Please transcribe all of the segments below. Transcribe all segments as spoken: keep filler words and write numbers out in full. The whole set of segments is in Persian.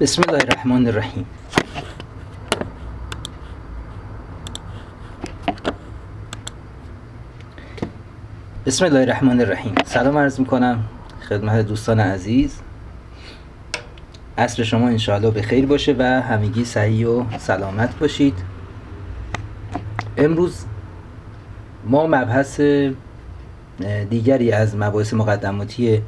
بسم الله الرحمن الرحیم. بسم الله الرحمن الرحیم. سلام عرض میکنم خدمت دوستان عزیز. عصر شما انشاءالله به خیر باشه و همگی صحیح و سلامت باشید. امروز ما مبحث دیگری از مباحث مقدماتی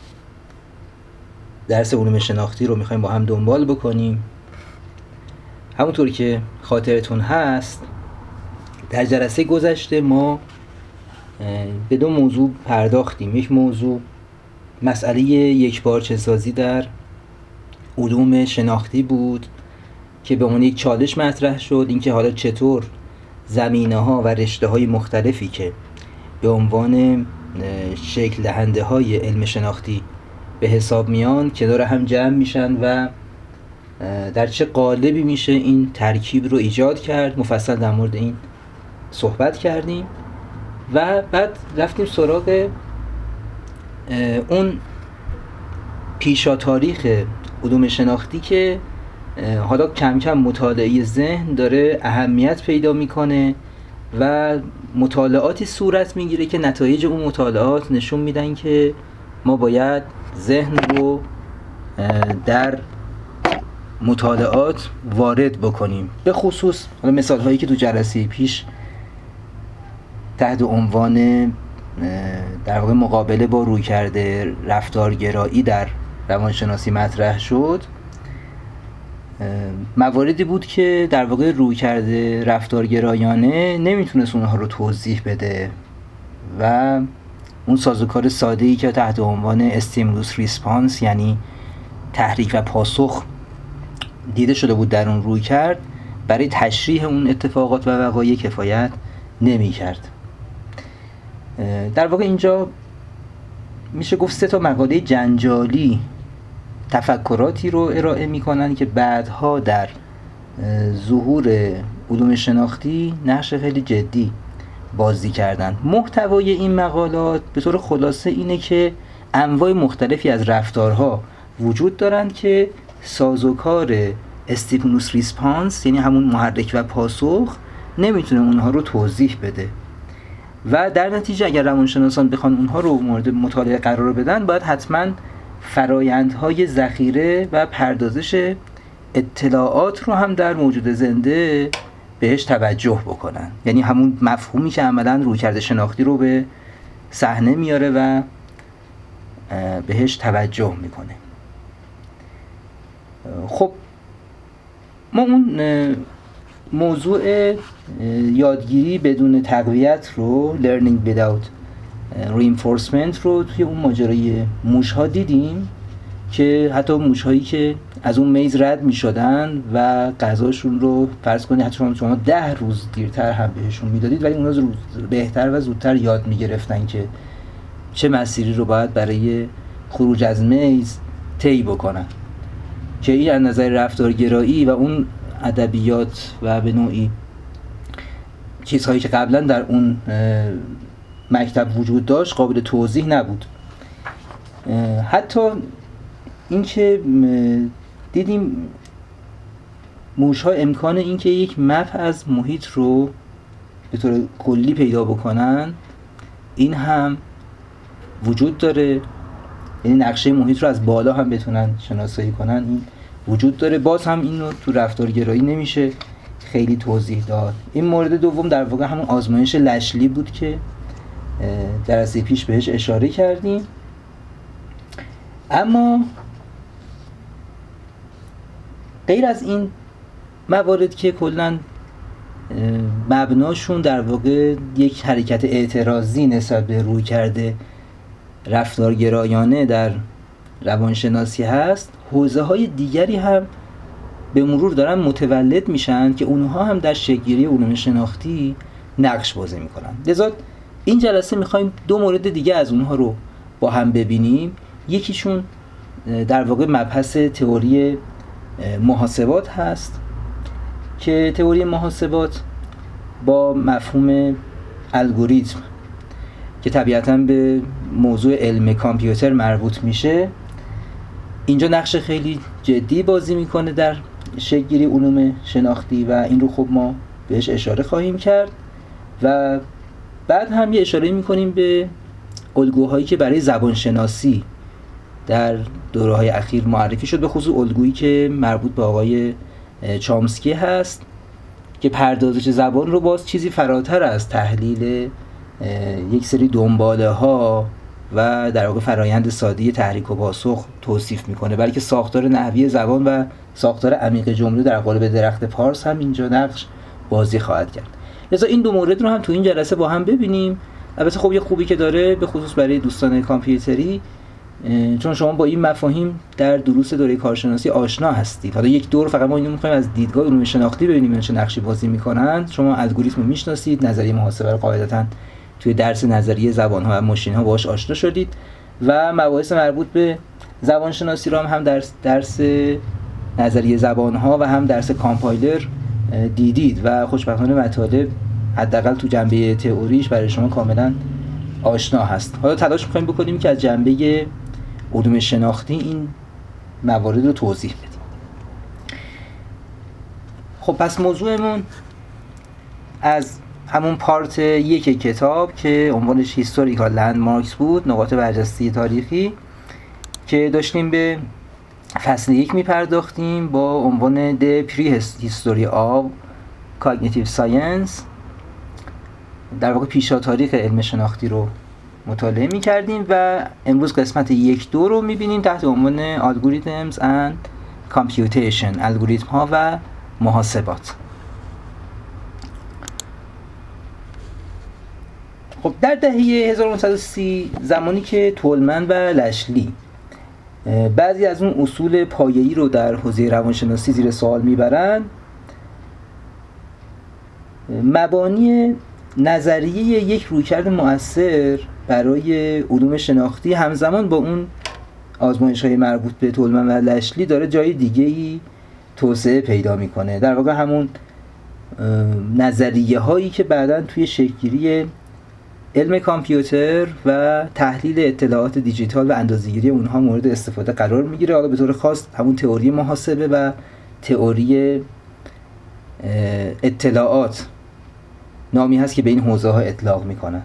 درس علوم شناختی رو میخوایم با هم دنبال بکنیم. همونطور که خاطرتون هست در جلسه گذشته ما به دو موضوع پرداختیم. یک موضوع مسئله یکپارچه سازی در علوم شناختی بود که به عنوان یک چالش مطرح شد، اینکه حالا چطور زمینه‌ها و رشته‌های مختلفی که به عنوان شکل دهنده های علم شناختی به حساب میان کنار هم جمع میشن و در چه قالبی میشه این ترکیب رو ایجاد کرد. مفصل در مورد این صحبت کردیم و بعد رفتیم سراغ اون پیشا تاریخ علوم شناختی که حالا کم کم مطالعه ذهن داره اهمیت پیدا میکنه و مطالعاتی صورت میگیره که نتایج اون مطالعات نشون میدن که ما باید ذهن رو در مطالعات وارد بکنیم. به خصوص حالا مثال هایی که تو جلسه پیش تحت عنوان در واقع مقابله با رویکرد رفتارگرایی در روانشناسی مطرح شد، مواردی بود که در واقع رویکرد رفتارگرایانه نمیتونست اونها رو توضیح بده و اون سازوکار ساده‌ای که تحت عنوان استیمولوس ریسپانس یعنی تحریک و پاسخ دیده شده بود در اون رویکرد برای تشریح اون اتفاقات و وقایع کفایت نمی‌کرد. در واقع اینجا میشه گفت سه تا مقاله جنجالی تفکراتی رو ارائه میکنن که بعدها در ظهور علوم شناختی نقش خیلی جدی بازی کردن. محتوای این مقالات به طور خلاصه اینه که انواع مختلفی از رفتارها وجود دارند که سازوکار استیمولوس ریسپانس یعنی همون محرک و پاسخ نمیتونه اونها رو توضیح بده و در نتیجه اگر روانشناسان بخوان اونها رو مورد مطالعه قرار بدن باید حتما فرایندهای ذخیره و پردازش اطلاعات رو هم در موجود زنده بهش توجه بکنن. یعنی همون مفهومی که عملاً رویکرد شناختی رو به صحنه میاره و بهش توجه میکنه. خب ما اون موضوع یادگیری بدون تقویت رو learning without reinforcement رو توی اون ماجرای موش‌ها دیدیم که حتی موش‌هایی که از اون میز رد می‌شدن و غذاشون رو فرض کنید حتی شما ده روز دیرتر هم بهشون میدادید ولی اونا بهتر و زودتر یاد می‌گرفتن که چه مسیری رو باید برای خروج از میز طی بکنن، که این از نظر رفتارگرایی و اون ادبیات و به نوعی چیزهایی که قبلا در اون مکتب وجود داشت قابل توضیح نبود. حتی اینکه دیدیم موش‌ها امکان اینکه یک مپ از محیط رو به طور کلی پیدا بکنن این هم وجود داره، یعنی نقشه محیط رو از بالا هم بتونن شناسایی کنن این وجود داره. باز هم این رو تو رفتارگرایی نمیشه خیلی توضیح داد. این مورد دوم در واقع همون آزمایش لشلی بود که جلسه پیش بهش اشاره کردیم. اما غیر از این موارد که کلاً مبناشون در واقع یک حرکت اعتراضی نسبت به رویکرد رفتارگرایانه در روانشناسی هست، حوزه‌های دیگری هم به مرور دارن متولد میشن که اونها هم در شکل‌گیری علوم شناختی نقش بازی میکنن. لذا این جلسه میخوایم دو مورد دیگه از اونها رو با هم ببینیم. یکیشون در واقع مبحث تئوری محاسبات هست که تئوری محاسبات با مفهوم الگوریتم که طبیعتاً به موضوع علم کامپیوتر مربوط میشه اینجا نقش خیلی جدی بازی میکنه در شکل‌گیری علوم شناختی و این رو خب ما بهش اشاره خواهیم کرد و بعد هم یه اشاره میکنیم به الگوهایی که برای زبانشناسی در دوره‌های اخیر معرفی شد، به خصوص الگویی که مربوط به آقای چامسکی هست که پردازش زبان رو باز چیزی فراتر از تحلیل یک سری دنباله ها و در واقع فرایند ساده تحریک و پاسخ توصیف میکنه، بلکه ساختار نحوی زبان و ساختار عمیق جمله در قالب درخت پارس هم اینجا نقش بازی خواهد کرد. لذا این دو مورد رو هم تو این جلسه با هم ببینیم. البته خب یه خوبی که داره به خصوص برای دوستان کامپیوتری، چون شما با این مفاهیم در دروس دوره کارشناسی آشنا هستید. حالا یک دور فقط ما اینو می‌خوایم از دیدگاه علوم شناختی ببینیم چه نقشی بازی می‌کنند. شما الگوریتم رو می‌شناسید، نظریه محاسبه رو قاعدتاً توی درس نظریه زبان‌ها و ماشین‌ها باهاش آشنا شدید و مباحث مربوط به زبانشناسی رو هم هم درس درس نظریه زبان‌ها و هم درس کامپایلر دیدید و خوشبختانه مطالب حداقل تو جنبه تئوریش برای شما کاملاً آشنا هست. حالا تلاش می‌کنیم بکنیم که از جنبه علوم شناختی این موارد رو توضیح بدیم. خب پس موضوعمون از همون پارت یک کتاب که عنوانش هیستوریکال لندمارکس بود، نقاط برجسته تاریخی، که داشتیم به فصل یک میپرداختیم با عنوان The Prehistory of Cognitive Science، در واقع پیشا تاریخ علم شناختی رو مطالعه می‌کردیم و امروز قسمت یک دو رو می‌بینیم تحت عنوان Algorithms and Computation، الگوریتم ها و محاسبات. خب در دهه هزار و نهصد و سی، زمانی که تولمن و لشلی بعضی از اون اصول پایه‌ای رو در حوزه روانشناسی زیر سوال میبرن، مبانی نظریه یک رویکرد مؤثر برای علوم شناختی همزمان با اون آزمایش‌های مربوط به تولمن و لشلی داره جای دیگه‌ای توسعه پیدا میکنه. در واقع همون نظریه هایی که بعداً توی شکل‌گیری علم کامپیوتر و تحلیل اطلاعات دیجیتال و اندازه‌گیری اونها مورد استفاده قرار میگیره. حالا به طور خاص همون تئوری محاسبه و تئوری اطلاعات نامی هست که به این حوزه ها اطلاق میکنن.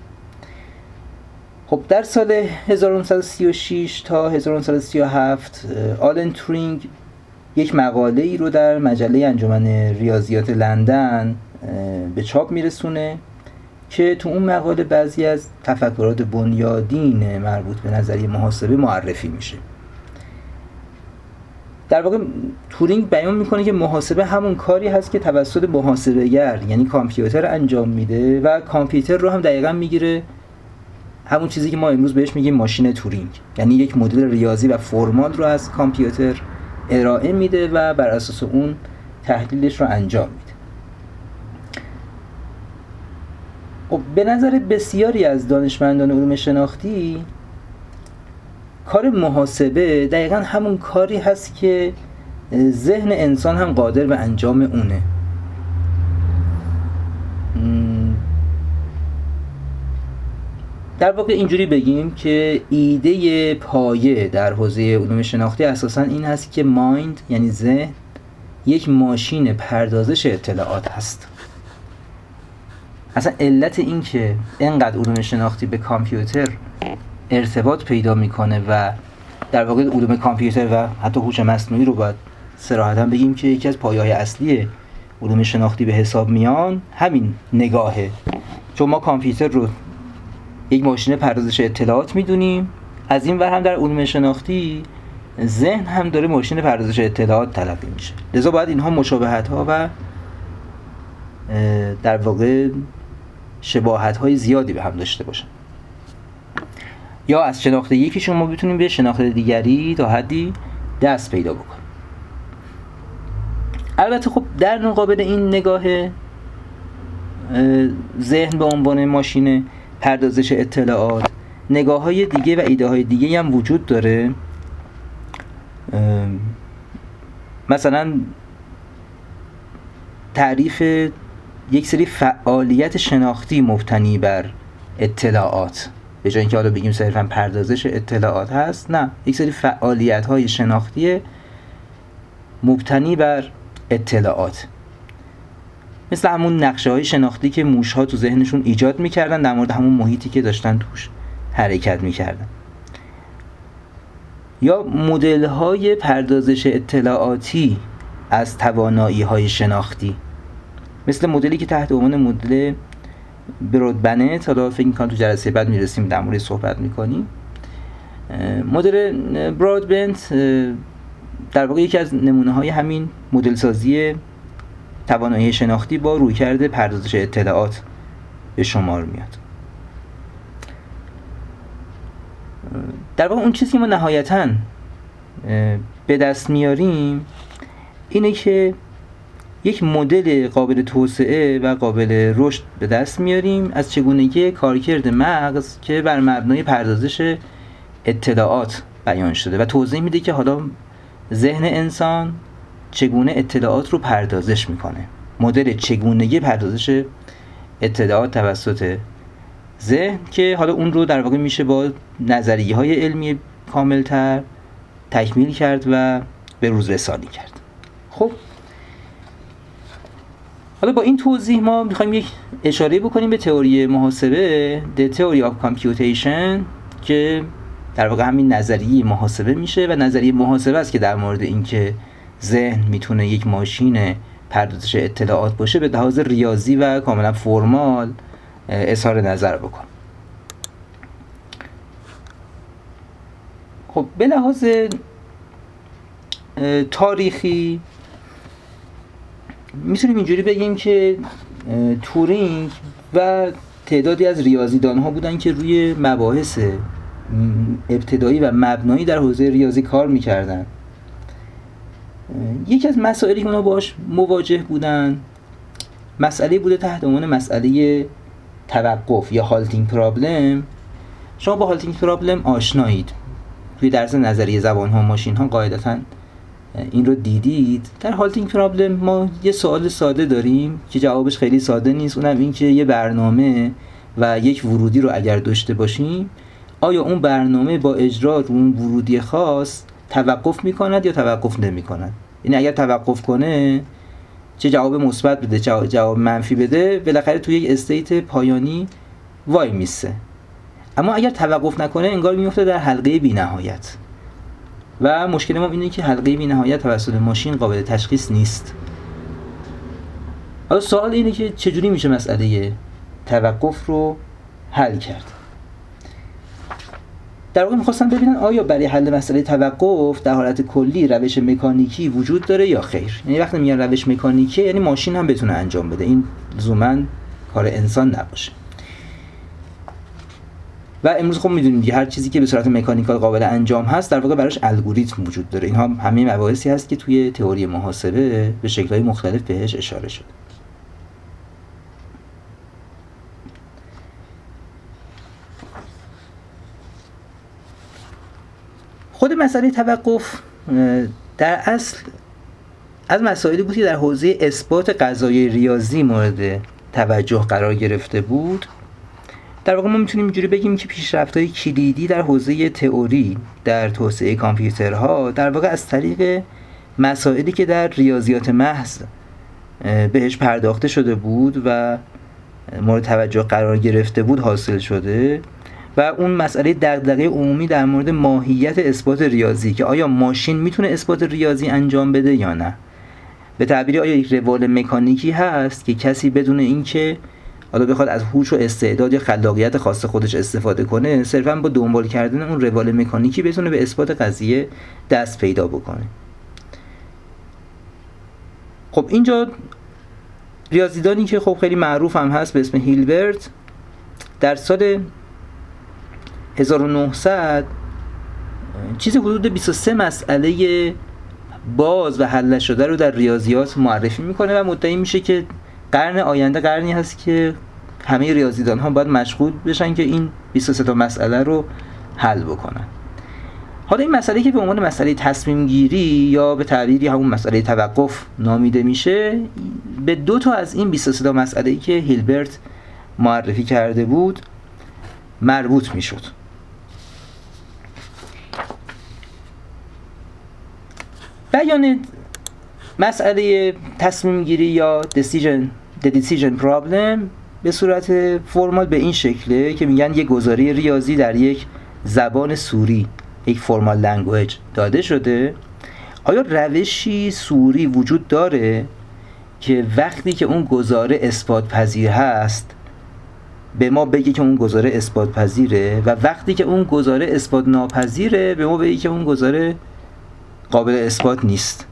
خب در سال هزار و نهصد و سی و شش تا هزار و نهصد و سی و هفت آلن تورینگ یک مقاله ای رو در مجله انجمن ریاضیات لندن به چاپ میرسونه که تو اون مقاله بعضی از تفکرات بنیادین مربوط به نظریه محاسبه معرفی میشه. در واقع تورینگ بیان میکنه که محاسبه همون کاری هست که توسط محاسبه‌گر یعنی کامپیوتر انجام میده و کامپیوتر رو هم دقیقاً میگیره همون چیزی که ما امروز بهش میگیم ماشین تورینگ، یعنی یک مدل ریاضی و فرمال رو از کامپیوتر ارائه میده و بر اساس اون تحلیلش رو انجام میده. خب به نظر بسیاری از دانشمندان علوم شناختی کار محاسبه دقیقاً همون کاری هست که ذهن انسان هم قادر به انجام اونه. در واقع اینجوری بگیم که ایده پایه در حوزه علوم شناختی اساساً این هست که مایند یعنی ذهن یک ماشین پردازش اطلاعات هست. اصلا علت این که اینقدر علوم شناختی به کامپیوتر ارتباط پیدا میکنه و در واقع علوم کامپیوتر و حتی هوش مصنوعی رو باید صراحتاً بگیم که یکی از پایه‌های اصلی علوم شناختی به حساب میان، همین نگاهه. چون ما کامپیوتر رو یک ماشین پردازش اطلاعات میدونیم، از این ور هم در علوم شناختی ذهن هم داره ماشین پردازش اطلاعات تلقی میشه. لذا باید اینها مشابهت ها و در واقع شباهت های زیادی به هم داشته باشن، یا از شناخت یکیشون ما بتونیم به شناخت دیگری تا حدی دست پیدا بکنیم. البته خب در مقابل این نگاه ذهن به عنوان ماشین پردازش اطلاعات، نگاه های دیگه و ایده های دیگه هم وجود داره. مثلا تعریف یک سری فعالیت شناختی مبتنی بر اطلاعات به جای اینکه حالا بگیم صرفا پردازش اطلاعات هست، نه، یک سری فعالیت‌های شناختی مبتنی بر اطلاعات، مثل همون نقشه‌های شناختی که موش‌ها تو ذهنشون ایجاد می‌کردن در مورد همون محیطی که داشتن توش حرکت می‌کردن. یا مدل‌های پردازش اطلاعاتی از توانایی‌های شناختی، مثل مدلی که تحت عنوان مدل برودبنت، حالا فکر می‌کنم تو جلسه بعد میرسیم در مورد صحبت می‌کنیم. مدل برودبنت در واقع یکی از نمونه‌های همین مدل سازی توانایی شناختی با رویکرد پردازش اطلاعات به شمار میاد. در واقع اون چیزی که ما نهایتاً به دست میاریم اینه که یک مدل قابل توسعه و قابل رشد به دست میاریم از چگونگی کارکرد مغز که بر مبنای پردازش اطلاعات بیان شده و توضیح میده که حالا ذهن انسان چگونه اطلاعات رو پردازش میکنه. مدل چگونگی پردازش اطلاعات توسط ذهن که حالا اون رو در واقع میشه با نظریه های علمی کاملتر تکمیل کرد و به روز رسانی کرد. خب حالا با این توضیح ما میخوایم یک اشاره بکنیم به تئوری محاسبه، The Theory of Computation، که در واقع همین نظریه محاسبه میشه و نظریه محاسبه است که در مورد اینکه ذهن میتونه یک ماشین پردازش اطلاعات باشه به لحاظ ریاضی و کاملا فرمال اظهار نظر بکن. خب به لحاظ تاریخی میتونیم اینجوری بگیم که تورینگ و تعدادی از ریاضیدان ها بودن که روی مباحث ابتدایی و مبنایی در حوزه ریاضی کار میکردن. یکی از مسائلی که اونا باش مواجه بودن مسئله بوده تحت عنوان مسئله توقف یا هالتینگ پرابلم. شما با هالتینگ پرابلم آشنایید، توی درس نظریه زبان ها ماشین ها قاعدتاً این رو دیدید. در هالتینگ پرابلم ما یه سوال ساده داریم که جوابش خیلی ساده نیست، اونم این که یه برنامه و یک ورودی رو اگر داشته باشیم آیا اون برنامه با اجرا رو اون ورودی خاص توقف میکند یا توقف نمیکند. یعنی اگر توقف کنه چه جواب مثبت بده چه جواب منفی بده، بالاخره توی یک استیت پایانی وای میسه. اما اگر توقف نکنه انگار میفته در حلقه بی‌نهایت و مشکل ما اینه که حلقه بی‌نهایت توسط ماشین قابل تشخیص نیست. حالا سوال اینه که چجوری میشه مسئله توقف رو حل کرد. در واقع می‌خواستم ببینن آیا برای حل مسئله توقف در حالت کلی روش مکانیکی وجود داره یا خیر. یعنی وقتی میگن روش مکانیکی یعنی ماشین هم بتونه انجام بده، این لزوماً کار انسان نباشه. و امروز خب میدونیم دیگه هر چیزی که به صورت مکانیکال قابل انجام هست در واقع براش الگوریتم وجود داره. اینها همه مباحثی هست که توی تئوری محاسبه به شکل‌های مختلف بهش اشاره شده. خود مسئله توقف در اصل از مسائلی بود که در حوزه اثبات قضایای ریاضی مورد توجه قرار گرفته بود. در واقع ما میتونیم اینجوری بگیم که پیشرفت‌های کلیدی در حوزه تئوری در توسعه کامپیوترها در واقع از طریق مسائلی که در ریاضیات محض بهش پرداخته شده بود و مورد توجه قرار گرفته بود حاصل شده و اون مسئله دغدغه عمومی در مورد ماهیت اثبات ریاضی که آیا ماشین میتونه اثبات ریاضی انجام بده یا نه. به تعبیری آیا یک روال مکانیکی هست که کسی بدون اینکه حالا بخواد از هوش و استعداد یا خلاقیت خاص خودش استفاده کنه صرفاً با دنبال کردن اون روال مکانیکی بتونه به اثبات قضیه دست پیدا بکنه. خب اینجا ریاضیدانی که خب خیلی معروف هم هست به اسم هیلبرت در سال هزار و نهصد چیزی حدود بیست و سه مسئله باز و حل نشده رو در ریاضیات معرفی میکنه و مدعی میشه که قرن آینده قرنی هست که همه ریاضیدان ها باید مشغول بشن که این بیست و سه تا مسئله رو حل بکنن. حالا این مسئله که به عنوان مسئله تصمیم گیری یا به تعبیری همون مسئله توقف نامیده میشه به دو تا از این بیست و سه تا مسئله‌ای که هیلبرت معرفی کرده بود مربوط میشد. بیان مسئله تصمیم گیری یا decision the decision problem به صورت فرمال به این شکله که میگن یک گزاره ریاضی در یک زبان سوری، یک فرمال لنگویج داده شده. آیا روشی سوری وجود داره که وقتی که اون گزاره اثبات پذیر هست به ما بگه که اون گزاره اثبات پذیره و وقتی که اون گزاره اثبات ناپذیره به ما بگه که اون گزاره قابل اثبات نیست؟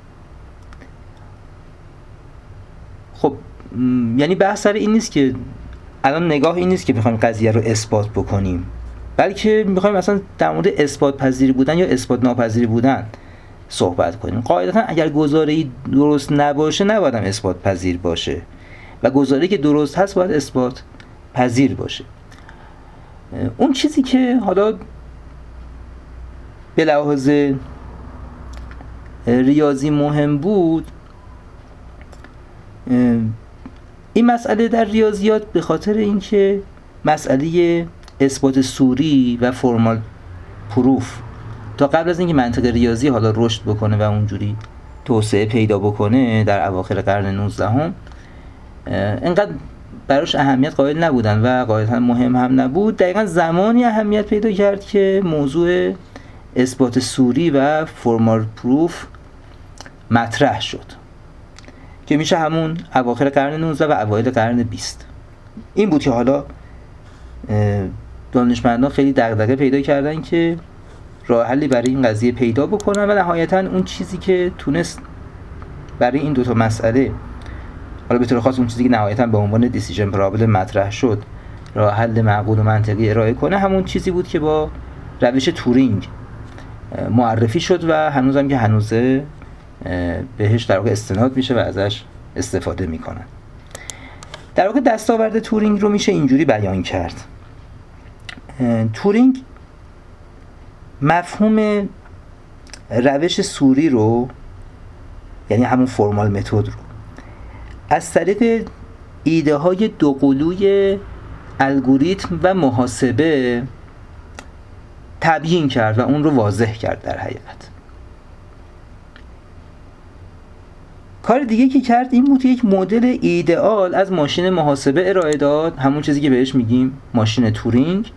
خب یعنی بحث سر این نیست که الان نگاه این نیست که بخوایم قضیه رو اثبات بکنیم، بلکه میخوایم مثلا در مورد اثبات پذیر بودن یا اثبات ناپذیر بودن صحبت کنیم. قاعدتا اگر گزاره‌ای درست نباشه نباید هم اثبات پذیر باشه و گزاره‌ای که درست هست باید اثبات پذیر باشه. اون چیزی که حالا به لحاظ ریاضی مهم بود این مسئله در ریاضیات به خاطر اینکه مسئله اثبات سوری و فرمال پروف تا قبل از اینکه منطق ریاضی حالا رشد بکنه و اونجوری توسعه پیدا بکنه در اواخر قرن نوزدهم اینقدر براش اهمیت قائل نبودن و قاعدتا مهم هم نبود. دقیقا زمانی اهمیت پیدا کرد که موضوع اثبات سوری و فرمال پروف مطرح شد که میشه همون اواخر قرن نوزده و اوایل قرن بیست. این بود که حالا دانشمندان خیلی دغدغه پیدا کردن که راه حلی برای این قضیه پیدا بکنن و نهایتا اون چیزی که تونست برای این دوتا مسئله، حالا به طور خاص اون چیزی که نهایتا به عنوان دیسیژن پرابلم مطرح شد، راه حل معقول و منطقی ارائه کنه، همون چیزی بود که با روش تورینگ معرفی شد و هنوزم که هنوزه بهش در واقع استناد میشه و ازش استفاده میکنن. در واقع دستاورد تورینگ رو میشه اینجوری بیان کرد. تورینگ مفهوم روش سوری رو، یعنی همون فرمال متد رو، از طریق ایده های دوقلوی الگوریتم و محاسبه تبیین کرد و اون رو واضح کرد. در حقیقت کار دیگه که کرد این بود یک مدل ایدئال از ماشین محاسبه ارائه داد، همون چیزی که بهش میگیم ماشین تورینگ،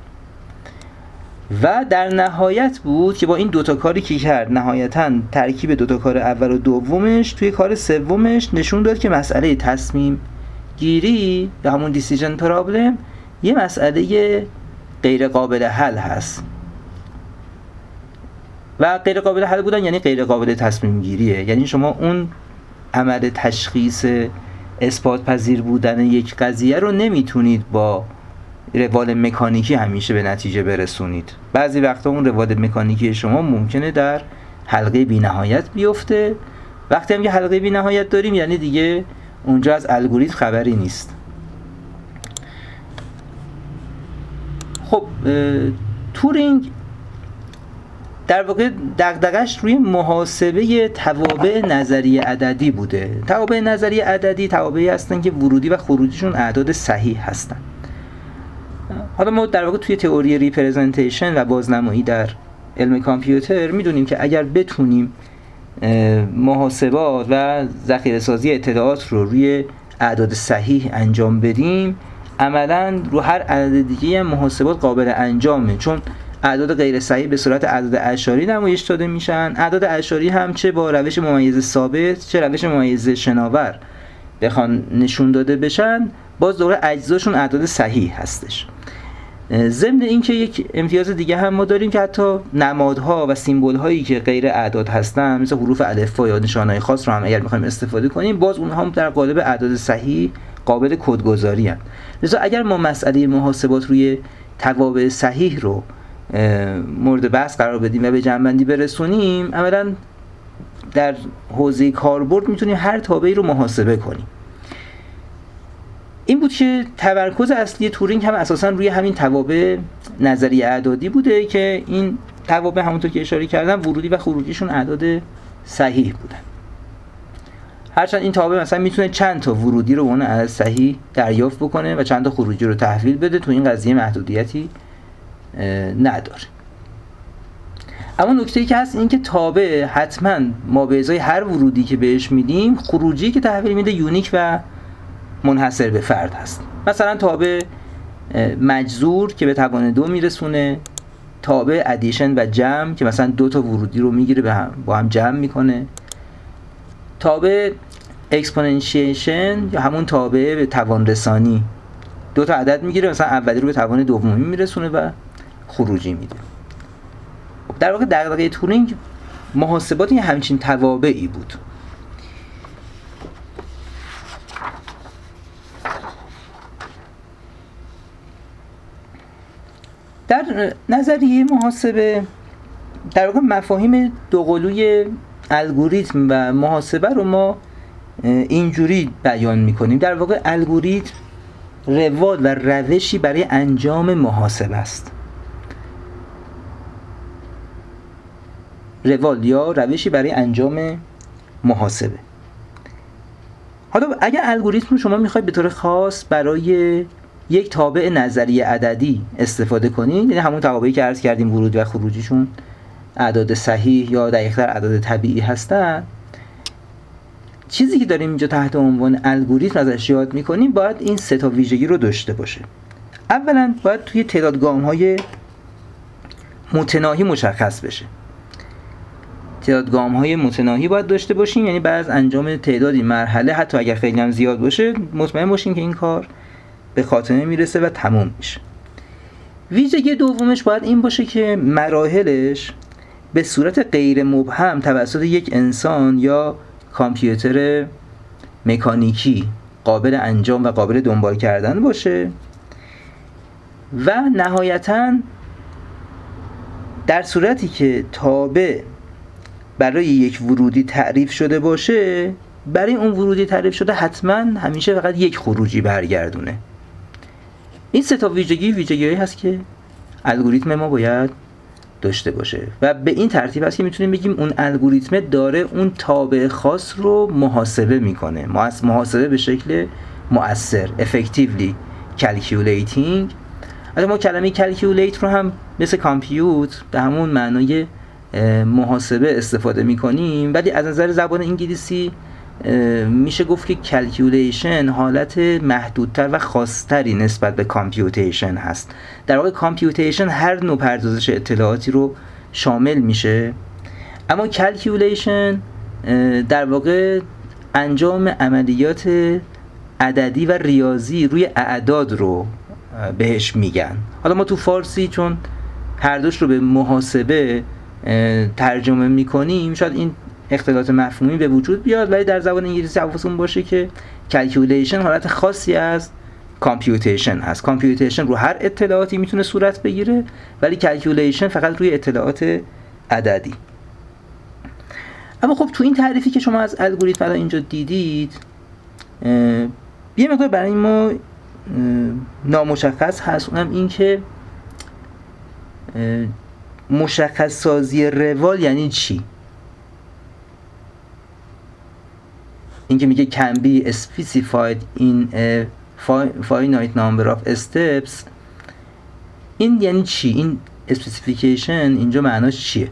و در نهایت بود که با این دوتا کاری که کرد نهایتاً ترکیب دوتا کار اول و دومش توی کار سومش نشون داد که مسئله تصمیم گیری یا همون دیسیژن پرابلم یه مسئله غیر قابل حل هست و غیر قابل حل بودن یعنی غیر قابل تصمیم گیریه. یعنی شما اون عمل تشخیص اثبات پذیر بودن یک قضیه رو نمیتونید با روال مکانیکی همیشه به نتیجه برسونید. بعضی وقتا اون روال مکانیکی شما ممکنه در حلقه بی نهایت بیفته. وقتی هم که حلقه بی نهایت داریم یعنی دیگه اونجا از الگوریتم خبری نیست. خب تورینگ در واقع دغدغش روی محاسبه توابع نظری عددی بوده. توابع نظری عددی توابعی هستن که ورودی و خروجیشون اعداد صحیح هستن. حالا ما در واقع توی تئوری ریپرزنتیشن و بازنمایی در علم کامپیوتر میدونیم که اگر بتونیم محاسبات و ذخیره‌سازی اطلاعات رو روی اعداد صحیح انجام بدیم، عملاً رو هر عدد دیگه هم محاسبات قابل انجامه، چون اعداد غیر صحیح به صورت اعداد اعشاری نمایش داده میشن. اعداد اعشاری هم چه با روش ممیز ثابت چه روش ممیز شناور بخوان نشون داده بشن، باز دوباره اجزاشون اعداد صحیح هستش. ضمن اینکه یک امتیاز دیگه هم ما داریم که حتی نمادها و سیمبل هایی که غیر اعداد هستن مثل حروف الفبا یا نشانهای خاص رو هم اگر میخوایم استفاده کنیم، باز اونها هم در قالب اعداد صحیح قابل کدگذاری هستند. لذا اگر ما مسئله محاسبات روی توابع صحیح رو مورد بحث قرار بدیم و به جمع‌بندی برسونیم، عملاً در حوزه کاربرد میتونیم هر تابعی رو محاسبه کنیم. این بود که تمرکز اصلی تورینگ هم اساساً روی همین توابع نظری اعدادی بوده که این توابع همونطور که اشاره کردم ورودی و خروجیشون اعداد صحیح بودن. هرچند این توابع مثلا میتونه چند تا ورودی رو اون عدد صحیح دریافت بکنه و چند تا خروجی رو تحویل بده، تو این قضیه محدودیتی نداره. اما نکته‌ای که هست این که تابع حتما ما به ازای هر ورودی که بهش میدیم خروجی که تحویل میده یونیک و منحصر به فرد هست. مثلا تابع مجذور که به توان دو میرسونه، تابع ادیشن و جمع که مثلا دو تا ورودی رو میگیره به هم با هم جمع میکنه، تابع اکسپوننشیشن یا همون تابع به توان رسانی دو تا عدد میگیره، مثلا اولی رو به توان دومی میرسونه و خروجی میده. در واقع دغدغه تورینگ محاسبات یه همچین توابعی بود. در نظریه محاسبه در واقع مفاهیم دوقلوی الگوریتم و محاسبه رو ما اینجوری بیان میکنیم. در واقع الگوریتم روال و روشی برای انجام محاسبه است. روال یا روشی برای انجام محاسبه. حالا اگر الگوریتم رو شما میخواید به طور خاص برای یک تابع نظری عددی استفاده کنید، یعنی همون توابعی که عرض کردیم ورود و خروجیشون اعداد صحیح یا دقیق‌تر اعداد طبیعی هستن، چیزی که داریم اینجا تحت عنوان الگوریتم ازش یاد میکنیم باید این سه تا ویژگی رو داشته باشه. اولا باید توی تعداد گام‌های متناهی مشخص بشه. تعداد گام‌های متناهی باید داشته باشیم، یعنی بعد از انجام تعدادی مرحله حتی اگر خیلی هم زیاد باشه مطمئن باشیم که این کار به خاتمه میرسه و تموم میشه. ویژگی دومش باید این باشه که مراحلش به صورت غیر مبهم توسط یک انسان یا کامپیوتر مکانیکی قابل انجام و قابل دنبال کردن باشه و نهایتاً در صورتی که تابع برای یک ورودی تعریف شده باشه، برای اون ورودی تعریف شده حتما همیشه فقط یک خروجی برگردونه. این سه تا ویژگی ویژگی‌هایی هست که الگوریتم ما باید داشته باشه و به این ترتیب هست که میتونیم بگیم اون الگوریتم داره اون تابع خاص رو محاسبه میکنه. محاسبه به شکل مؤثر effectively calculating. البته ما کلمه calculate رو هم مثل کامپیوت به همون معنای محاسبه استفاده میکنیم، ولی از نظر زبان انگلیسی میشه گفت که calculation حالت محدودتر و خاصتری نسبت به computation هست. در واقع computation هر نوع پردازش اطلاعاتی رو شامل میشه، اما calculation در واقع انجام عملیات عددی و ریاضی روی اعداد رو بهش میگن. حالا ما تو فارسی چون هر دوش رو به محاسبه ترجمه میکنیم شاید این اختلاط مفهومی به وجود بیاد، ولی در زبان انگلیسی حواستون باشه که calculation حالت خاصی از computation هست. computation رو هر اطلاعاتی میتونه صورت بگیره، ولی calculation فقط روی اطلاعات عددی. اما خب تو این تعریفی که شما از الگوریتم الان اینجا دیدید یه مقدار برای ما نامشخص هست، اونم این که مشخص سازی روال یعنی چی؟ این که میگه can be specified in a finite number of steps، این یعنی چی؟ این specification اینجا معناش چیه؟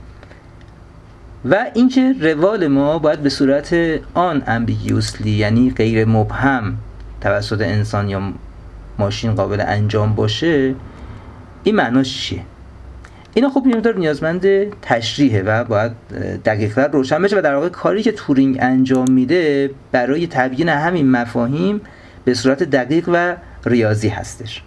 و اینکه روال ما باید به صورت آن ambiguously یعنی غیر مبهم توسط انسان یا ماشین قابل انجام باشه، این معناش چیه؟ اینا خب این نیازمند تشریحه و باید دقیق‌تر روشن بشه و در واقع کاری که تورینگ انجام میده برای تبیین همین مفاهیم به صورت دقیق و ریاضی هستش.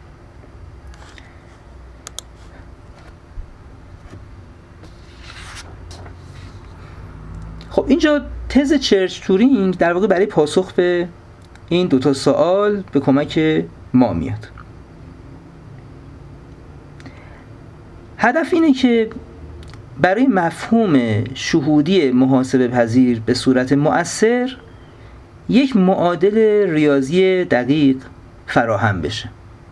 خب اینجا تز چرچ تورینگ در واقع برای پاسخ به این دوتا سوال به کمک ما میاد. هدف اینه که برای مفهوم شهودی محاسبه پذیر به صورت مؤثر یک معادل ریاضی دقیق فراهم بشه.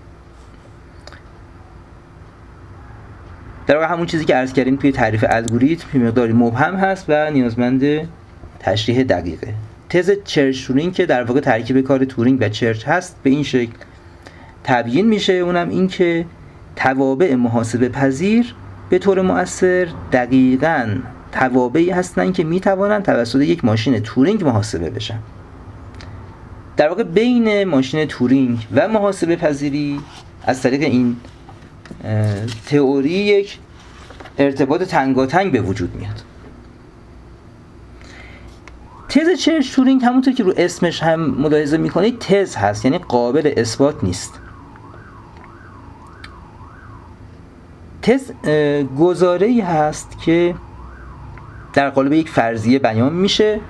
در واقع همون چیزی که عرض کردیم توی تعریف الگوریتم مقداری مبهم هست و نیازمند تشریح دقیقه. تز چرچ تورینگ که در واقع ترکیب کار تورینگ و چرچ هست به این شکل تبیین میشه، اونم این که توابع محاسبه پذیر به طور مؤثر دقیقاً توابعی هستند که میتوانند توسط یک ماشین تورینگ محاسبه بشن. در واقع بین ماشین تورینگ و محاسبه پذیری از طریق این تئوری یک ارتباط تنگاتنگ به وجود میاد. تز چرچ تورینگ همونطور که رو اسمش هم ملاحظه میکنید تز هست، یعنی قابل اثبات نیست. تز گزاره‌ای هست که در قالب یک فرضیه بیان میشه،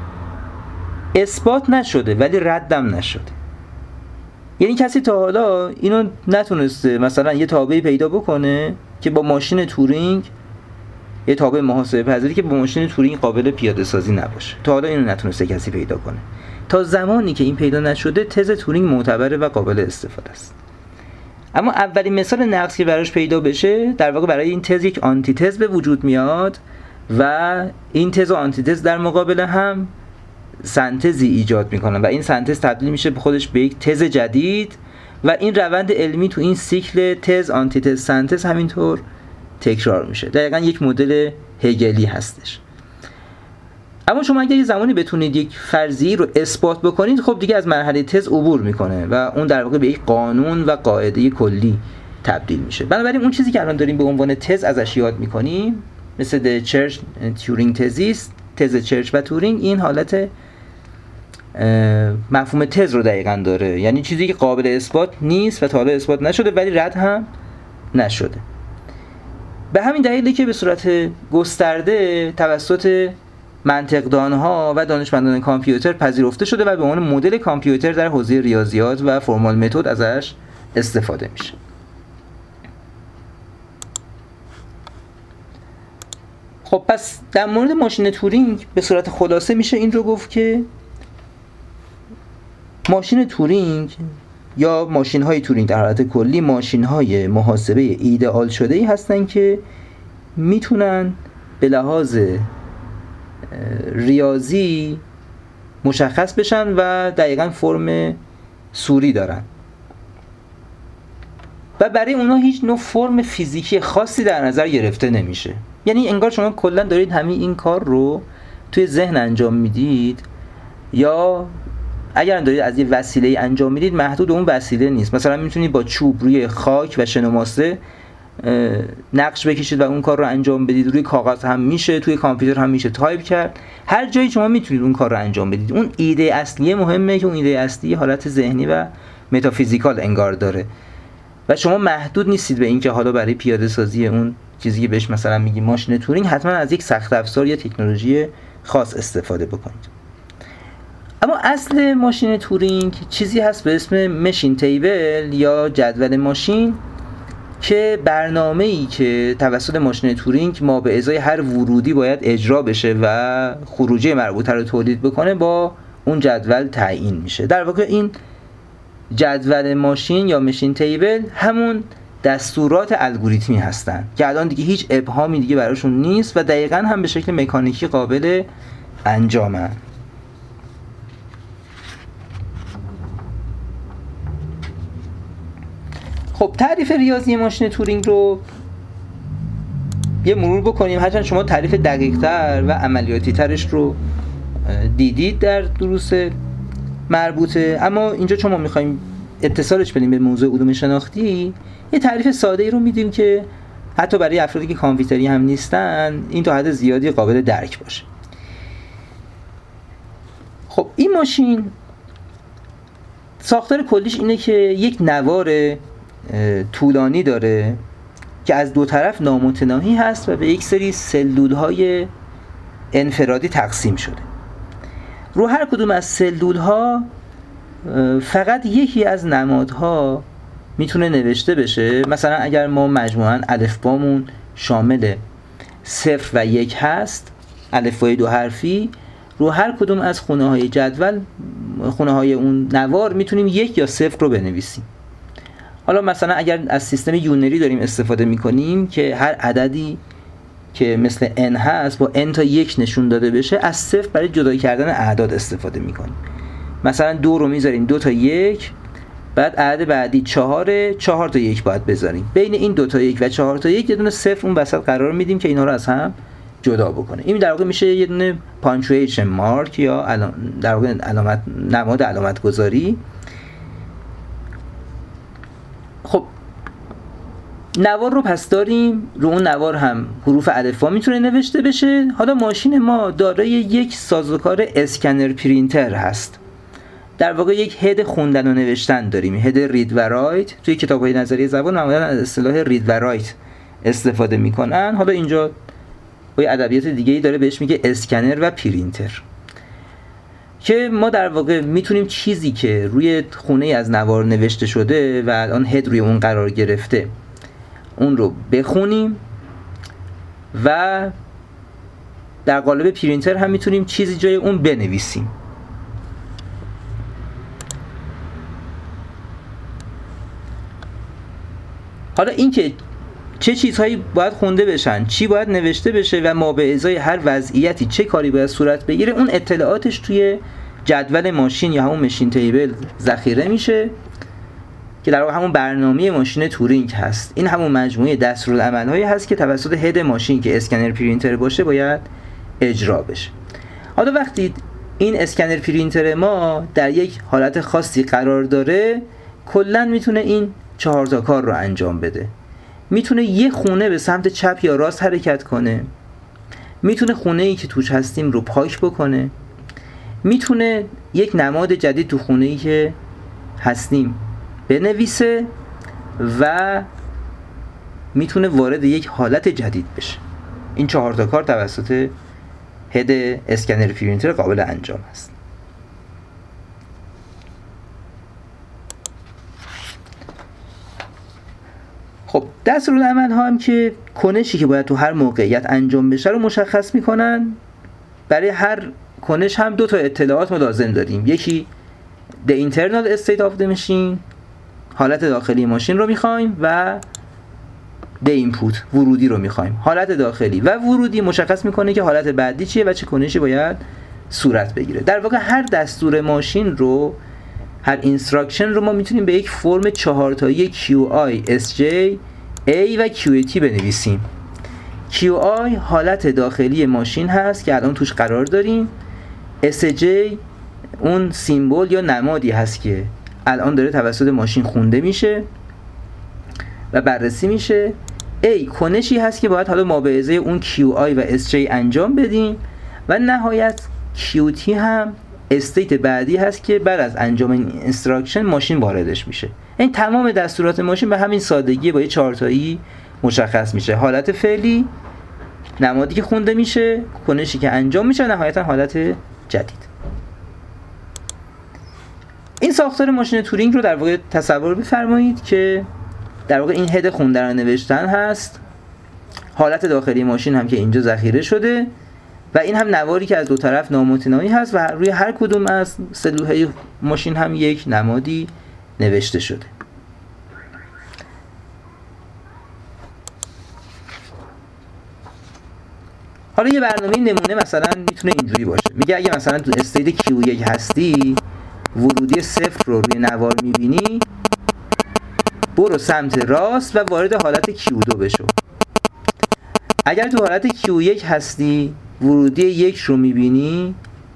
اثبات نشده ولی ردم نشده. یعنی کسی تا حالا اینو نتونسته مثلا یه تابعی پیدا بکنه که با ماشین تورینگ، یه تابع محاسبه پذیری که با ماشین تورینگ قابل پیاده سازی نباشه. تا حالا اینو نتونسته کسی پیدا کنه. تا زمانی که این پیدا نشده تز تورینگ معتبره و قابل استفاده است. اما اولین مثال نقض که براش پیدا بشه، در واقع برای این تز یک آنتی تز به وجود میاد و این تز و آنتی تز در مقابل هم سنتزی ایجاد میکنن و این سنتز تبدیل میشه به خودش به یک تز جدید و این روند علمی تو این سیکل تز آنتی تز سنتز همینطور تکرار میشه. دقیقاً یک مدل هگلی هستش. اما شما اگه یه زمانی بتونید یک فرضیه رو اثبات بکنید، خب دیگه از مرحله تز عبور میکنه و اون در واقع به یک قانون و قاعده کلی تبدیل میشه. بنابراین اون چیزی که الان داریم به عنوان تز ازش یاد میکنیم، مثل چرچ تورینگ تزیست، تز چرچ و تورینگ، این حالت مفهوم تز رو دقیقاً داره، یعنی چیزی که قابل اثبات نیست و تا حالا اثبات نشده ولی رد هم نشده. به همین دلیله که به صورت گسترده توسط منطقدانها و دانشمندان کامپیوتر پذیرفته شده و به عنوان مدل کامپیوتر در حوزه ریاضیات و فرمال متد ازش استفاده میشه. خب پس در مورد ماشین تورینگ به صورت خلاصه میشه این رو گفت که ماشین تورینگ یا ماشین های تورینگ در حالت کلی ماشین های محاسبه ایدئال شده ای هستن که میتونن به لحاظ ریاضی مشخص بشن و دقیقاً فرم صوری دارن و برای اونها هیچ نوع فرم فیزیکی خاصی در نظر گرفته نمیشه. یعنی انگار شما کلاً دارید همین این کار رو توی ذهن انجام میدید یا اگر دارید از یه وسیله انجام میدید محدود اون وسیله نیست. مثلا میتونید با چوب روی خاک و شن و ماسه نقش بکشید و اون کار رو انجام بدید. روی کاغذ هم میشه، توی کامپیوتر هم میشه تایپ کرد، هر جایی شما میتونید اون کار رو انجام بدید. اون ایده اصلی مهمه که اون ایده اصلی حالت ذهنی و متافیزیکال انگار داره و شما محدود نیستید به این که حالا برای پیاده سازی اون چیزی که بهش مثلا میگیم ماشین تورینگ حتما از یک سخت افزار یا تکنولوژی خاص استفاده بکنید. اما اصل ماشین تورینگ چیزی هست به اسم مشین تیبل یا جدول ماشین که برنامه‌ای که توسط ماشین تورینگ ما به ازای هر ورودی باید اجرا بشه و خروجی مربوطه رو تولید بکنه با اون جدول تعیین میشه. در واقع این جدول ماشین یا مشین تیبل همون دستورات الگوریتمی هستن که الان دیگه هیچ ابهامی دیگه براشون نیست و دقیقاً هم به شکل مکانیکی قابل انجامن. خب تعریف ریاضی ماشین تورینگ رو یه مرور بکنیم، هرچند شما تعریف دقیق تر و عملیاتی ترش رو دیدید در دروس مربوطه، اما اینجا چون ما میخوایم اتصالش بدیم به موضوع علوم شناختی یه تعریف ساده ای رو میدیم که حتی برای افرادی که کامپیوتری هم نیستن این تا حد زیادی قابل درک باشه. خب این ماشین ساختار کلیش اینه که یک نوار طولانی داره که از دو طرف نامتناهی هست و به یک سری سلولهای انفرادی تقسیم شده. رو هر کدوم از سلولها فقط یکی از نمادها میتونه نوشته بشه. مثلا اگر ما مجموعاً الفبامون شامل صفر و یک هست، الفبای دو حرفی، رو هر کدوم از خونه های جدول، خونه های اون نوار میتونیم یک یا صفر رو بنویسیم. حالا مثلا اگر از سیستم یونری داریم استفاده میکنیم که هر عددی که مثل n هست با n تا یک نشون داده بشه، از صفر برای جدا کردن اعداد استفاده میکنیم. مثلا دو رو میذاریم دو تا یک بعد عدد بعدی چهاره، چهار تا یک باید بذاریم. بین این دو تا یک و چهار تا یک یه دونه صفر اون وسط قرار میدیم که اینا رو از هم جدا بکنه. این در واقع میشه یه دونه پانچویشن مارک یا علام در واقع علامت نماد علامت گذاری. خب نوار رو پس داریم، رو اون نوار هم حروف الفبا میتونه نوشته بشه. حالا ماشین ما دارای یک سازوکار اسکنر پرینتر هست. در واقع یک هد خوندن و نوشتن داریم، هد رید و رایت. توی کتاب‌های نظریه زبان معمولا از اصطلاح رید و رایت استفاده میکنن. حالا اینجا با ادبیات دیگه‌ای داره بهش میگه اسکنر و پرینتر، که ما در واقع میتونیم چیزی که روی خونه از نوار نوشته شده و الان هد روی اون قرار گرفته اون رو بخونیم و در قالب پرینتر هم میتونیم چیزی جای اون بنویسیم. حالا این که چه چیزهایی باید خونده بشن، چی باید نوشته بشه و ما به ازای هر وضعیتی چه کاری باید صورت بگیره، اون اطلاعاتش توی جدول ماشین یا همون ماشین تیبل ذخیره میشه که در واقع همون برنامه ماشین تورینگ هست. این همون مجموعه دستورالعمل‌هایی هست که توسط هد ماشین که اسکنر پرینتر باشه باید اجرا بشه. حالا وقتی این اسکنر پرینتر ما در یک حالت خاصی قرار داره، کلاً میتونه این چهار تا کار رو انجام بده. میتونه یه خونه به سمت چپ یا راست حرکت کنه، میتونه خونه‌ای که توش هستیم رو پاک بکنه، میتونه یک نماد جدید تو خونه‌ای که هستیم بنویسه و میتونه وارد یک حالت جدید بشه. این چهار تا کار توسط هد اسکنر پرینتر قابل انجام است. خب دستورالعمل ها هم که کنشی که باید تو هر موقعیت انجام بشه رو مشخص میکنن. برای هر کنش هم دو تا اطلاعات ما لازم داریم. یکی the internal state of the machine، حالت داخلی ماشین رو میخوایم، و the input، ورودی رو میخوایم. حالت داخلی و ورودی مشخص میکنه که حالت بعدی چیه و چه کنشی باید صورت بگیره. در واقع هر دستور ماشین رو، هر اینستراکشن رو ما میتونیم به یک فرم چهار تایی کیو آی، اس جی، A و کیو تی بنویسیم. کیو آی حالت داخلی ماشین هست که الان توش قرار داریم. اس جی اون سیمبل یا نمادی هست که الان داره توسط ماشین خونده میشه و بررسی میشه. A کنشی هست که باید حالا ما به ازای اون کیو آی و اس جی انجام بدیم. و نهایت کیو تی هم استیت بعدی هست که بعد از انجام این اینستراکشن ماشین واردش میشه. این تمام دستورات ماشین به همین سادگی با یه چهار تایی مشخص میشه. حالت فعلی، نمادی که خونده میشه، کنشی که انجام میشه، نهایتا حالت جدید. این ساختار ماشین تورینگ رو در واقع تصور بفرمایید که در واقع این هد خوندن و نوشتن هست، حالت داخلی ماشین هم که اینجا ذخیره شده و این هم نواری که از دو طرف نامتناهی هست و روی هر کدوم از سلولهای ماشین هم یک نمادی نوشته شده. حالا یه برنامه نمونه مثلا میتونه اینجوری باشه. میگه اگه مثلا تو استیت کیو یک هستی، ورودی صفر رو روی نوار میبینی، برو سمت راست و وارد حالت کیو دو بشو. اگر تو حالت کیو یک هستی، ورودی یک رو میبینی،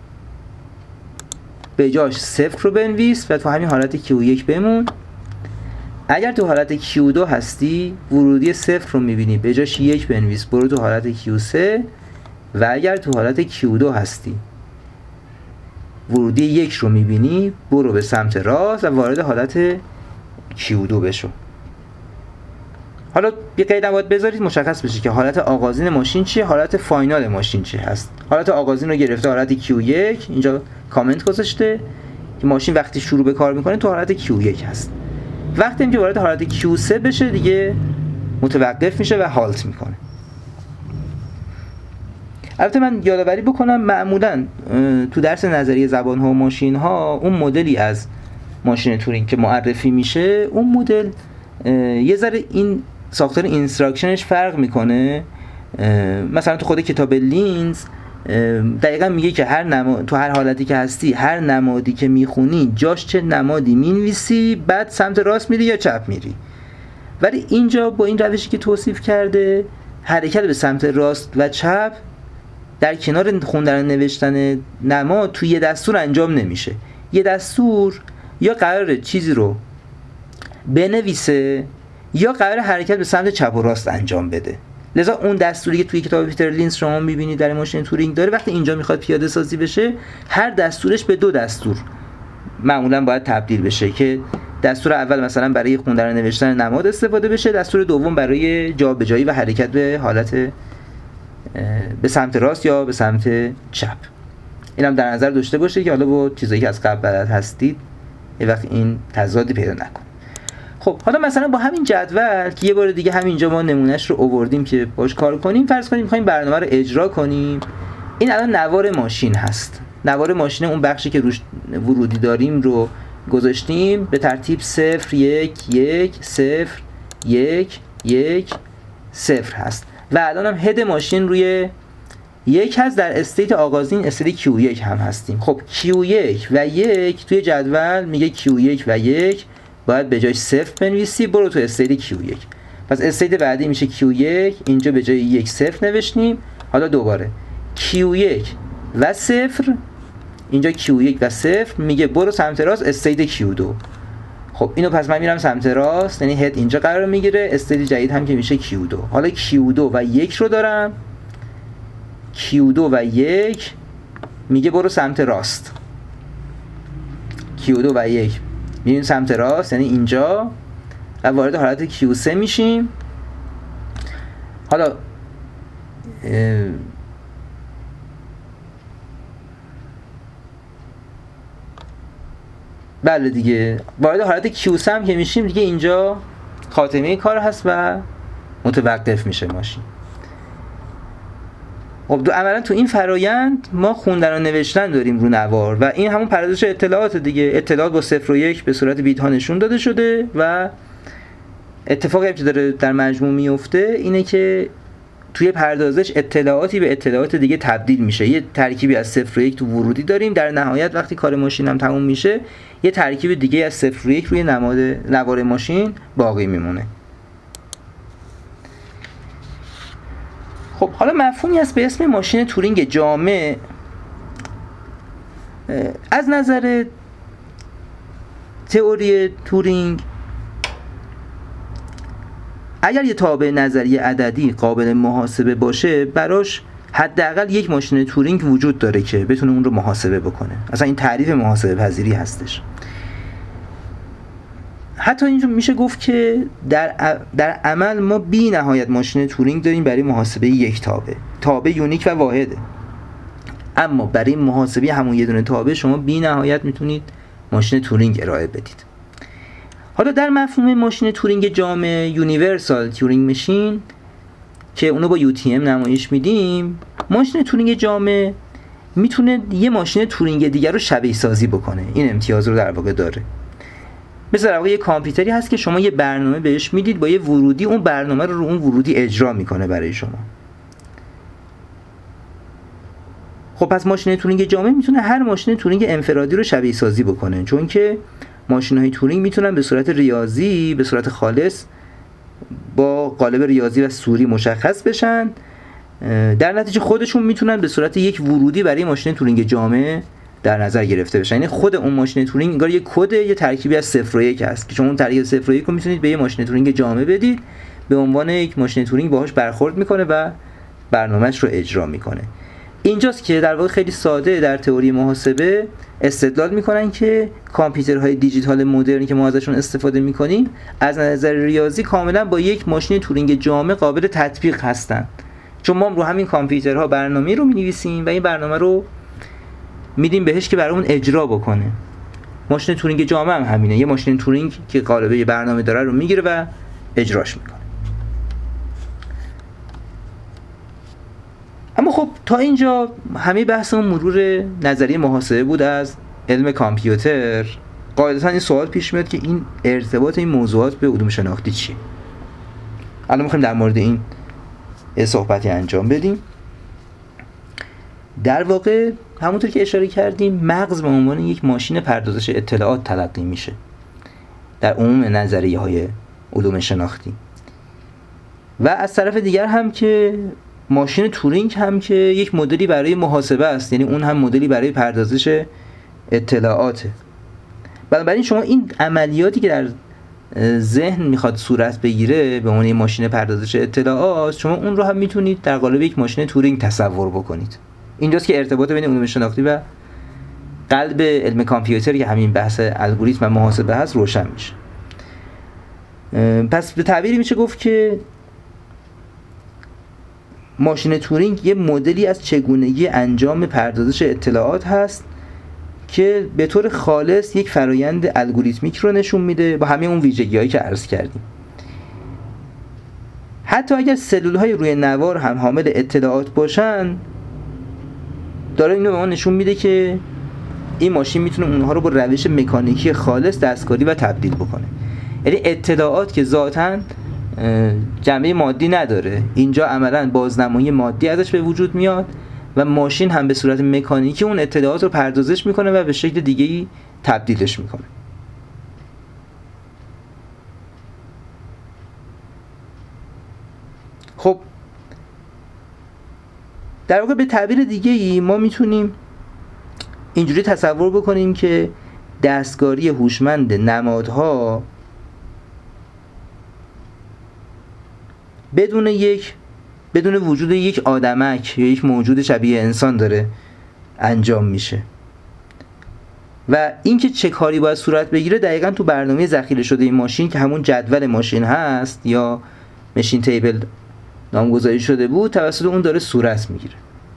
به جاش صفر رو بنویس و تو همین حالت کیو یک بمون. اگر تو حالت کیو دو هستی، ورودی صفر رو میبینی، به جاش یک بنویس، برو تو حالت کیو سه. و اگر تو حالت کیو دو هستی، ورودی یک رو میبینی، برو به سمت راست و وارد حالت کیو دو بشو. حالا یه قید باید بذارید مشخص بشه که حالت آغازین ماشین چیه، حالت فاینال ماشین چیه هست. حالت آغازین رو گرفته حالت کیو یک، اینجا کامنت گذاشته که ماشین وقتی شروع به کار میکنه تو حالت کیو یک هست. وقتی که وارد حالت کیو سه بشه دیگه متوقف میشه و هالت میکنه. البته من یادآوری بکنم معمولا تو درس نظریه زبان ها و ماشین ها اون مدلی از ماشین تورینگ که معرفی میشه، اون مدل یه ذره این ساختار اینستراکشنش فرق میکنه. مثلا تو خود کتاب لینز دقیقا میگه که هر نماد، تو هر حالتی که هستی، هر نمادی که میخونی جاش چه نمادی مینویسی، بعد سمت راست میری یا چپ میری. ولی اینجا با این روشی که توصیف کرده، حرکت به سمت راست و چپ در کنار خوندن و نوشتن نماد توی یه دستور انجام نمیشه. یه دستور یا قراره چیزی رو بنویسه یا قراره حرکت به سمت چپ و راست انجام بده. لذا اون دستوری که توی کتاب پیتر لینز شما میبینید در ماشین تورینگ داره، وقتی اینجا میخواد پیاده سازی بشه، هر دستورش به دو دستور معمولا باید تبدیل بشه که دستور اول مثلا برای خوندن و نوشتن نماد استفاده بشه، دستور دوم برای جابجایی و حرکت به حالت به سمت راست یا به سمت چپ. اینم در نظر داشته باشه که حالا با چیزایی که از قبل بلد هستید یه وقت این تضادی پیدا نکن. خب حالا مثلا با همین جدول که یه بار دیگه همینجا ما نمونهش رو آوردیم که باش کار کنیم، فرض کنیم می‌خوایم برنامه رو اجرا کنیم. این الان نوار ماشین هست. نوار ماشین اون بخشی که روش ورودی داریم رو گذاشتیم به ترتیب صفر یک یک صفر یک یک صفر هست و الان هم هد ماشین روی یک هست. در استیت آغازین استیت کیو یک هم هستیم. خب کیو یک و یک توی جدول میگه کیو یک و یک باید به جای صفر بنویسی، برو تو استیت کیو یک. پس استیت بعدی میشه کیو یک، اینجا به جای یک صفر نوشتیم. حالا دوباره کیو یک و صفر، اینجا کیو یک و صفر میگه برو سمت راست استیت کیو دو. خب اینو پس من میرم سمت راست، یعنی هد اینجا قرار میگیره، استیت جدید هم که میشه کیو دو. حالا کیو دو و یک رو دارم، کیو دو و یک میگه برو سمت راست، کیو دو و یک میریم سمت راست یعنی اینجا و وارد حالت کیو سه میشیم. حالا بله دیگه وارد حالت کیو سه هم که میشیم دیگه اینجا خاتمه کار هست و متوقف میشه ماشین. خب دو عملا تو این فرایند ما خوندن و نوشتن داریم رو نوار و این همون پردازش اطلاعات دیگه. اطلاعات با صفر و یک به صورت بیت ها نشون داده شده و اتفاقی که داره در مجموع میفته اینه که توی پردازش اطلاعاتی به اطلاعات دیگه تبدیل میشه. یه ترکیبی از صفر و یک تو ورودی داریم، در نهایت وقتی کار ماشین هم تموم میشه یه ترکیب دیگه از صفر و یک روی نماد نوار ماشین باقی میمونه. خب حالا مفهومی هست به اسم ماشین تورینگ جامع. از نظر تئوری تورینگ اگر یه تابع نظری عددی قابل محاسبه باشه، براش حداقل یک ماشین تورینگ وجود داره که بتونه اون رو محاسبه بکنه. اصلا این تعریف محاسبه پذیری هستش. حتی اینجا میشه گفت که در در عمل ما بی نهایت ماشین تورینگ داریم برای محاسبه یک تابع. تابع یونیک و واحده. اما برای محاسبه همون یه دونه تابع شما بی نهایت میتونید ماشین تورینگ ارائه بدید. حالا در مفهوم ماشین تورینگ جامع یونیورسال تورینگ ماشین که اونو با یو تی ام نمایش میدیم، ماشین تورینگ جامع میتونه یه ماشین تورینگ دیگر رو شبیه سازی بکنه. این امتیاز رو در واقع داره. مثل در واقع یه کامپیوتری هست که شما یه برنامه بهش میدید، با یه ورودی اون برنامه رو رو اون ورودی اجرا میکنه برای شما. خب پس ماشین تورینگ جامع میتونه هر ماشین تورینگ انفرادی رو شبیه سازی بکنه، چون که ماشین‌های تورینگ میتونن به صورت ریاضی، به صورت خالص با قالب ریاضی و سوری مشخص بشن. در نتیجه خودشون میتونن به صورت یک ورودی برای ماشین تورینگ جامع در نظر گرفته بشن. یعنی خود اون ماشین تورینگ انگار یک کد، یه ترکیبی از صفر و یک است که شما اون ترکیب صفر و یک رو میتونید به یه ماشین تورینگ جامع بدید، به عنوان یک ماشین تورینگ باهاش برخورد میکنه و برنامه‌اش رو اجرا میکنه. اینجاست که در واقع خیلی ساده در تئوری محاسبه استدلال میکنن که کامپیوترهای دیجیتال مدرنی که ما ازشون استفاده میکنیم از نظر ریاضی کاملا با یک ماشین تورینگ جامع قابل تطبیق هستن، چون ما رو همین کامپیوترها برنامه رو مینویسیم و این برنامه رو میدیم بهش که برامون اجرا بکنه. ماشین تورینگ جامع هم همینه، یه ماشین تورینگ که قالب برنامه داره رو میگیره و اجراش میکنه. اما خب تا اینجا همه بحثمون مرور نظریه محاسبه بود از علم کامپیوتر. قاعدتا این سوال پیش میاد که این ارتباط این موضوعات به علوم شناختی چیه؟ الان میخوایم در مورد این صحبتی انجام بدیم. در واقع همونطور که اشاره کردیم مغز به عنوان یک ماشین پردازش اطلاعات تلقی میشه در عموم نظریه های علوم شناختی. و از طرف دیگر هم که ماشین تورینگ هم که یک مدلی برای محاسبه است، یعنی اون هم مدلی برای پردازش اطلاعاته. بنابراین شما این عملیاتی که در ذهن میخواد صورت بگیره به عنوان ماشین پردازش اطلاعات، شما اون رو هم میتونید در قالب یک ماشین تورینگ تصور بکنید. اینجاست که ارتباط بین علوم شناختی و قلب علم کامپیوتر که همین بحث الگوریتم و محاسبه هست روشن میشه. پس به تعبیری میشه گفت که ماشین تورینگ یه مدلی از چگونگی انجام پردازش اطلاعات هست که به طور خالص یک فرایند الگوریتمیک رو نشون میده با همه اون ویژگی‌هایی که عرض کردیم. حتی اگر سلول‌های روی نوار هم حامل اطلاعات باشن، داره اینو به ما نشون میده که این ماشین میتونه اونها رو با روش مکانیکی خالص دستکاری و تبدیل بکنه. یعنی اطلاعات که ذاتاً جنبه مادی نداره، اینجا عملاً بازنمایی مادی ازش به وجود میاد و ماشین هم به صورت مکانیکی اون اطلاعات رو پردازش میکنه و به شکل دیگه‌ای تبدیلش میکنه. خب در واقع به تعبیر دیگه‌ای ما میتونیم اینجوری تصور بکنیم که دستکاری هوشمند نمادها بدون یک بدون وجود یک آدمک یا یک موجود شبیه انسان داره انجام میشه و اینکه چه کاری باید صورت بگیره دقیقاً تو برنامه ذخیره شده این ماشین که همون جدول ماشین هست یا ماشین تیبل نامگذاری شده بود توسط اون داره صورت میگیره.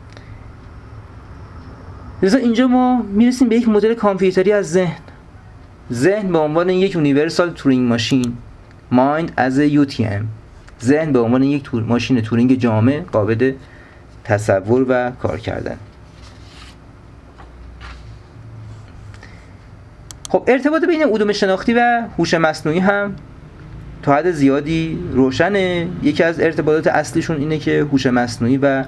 لذا اینجا ما میرسیم به یک مدل کامپیوتری از ذهن. ذهن به عنوان یک یونیورسال تورینگ ماشین، Mind as a یو تی ام. ذهن به عنوان یک تور ماشین تورینگ جامع قابل تصور و کار کردن. خب ارتباط بین علوم شناختی و هوش مصنوعی هم تا حد زیادی روشنه. یکی از ارتباطات اصلیشون اینه که هوش مصنوعی و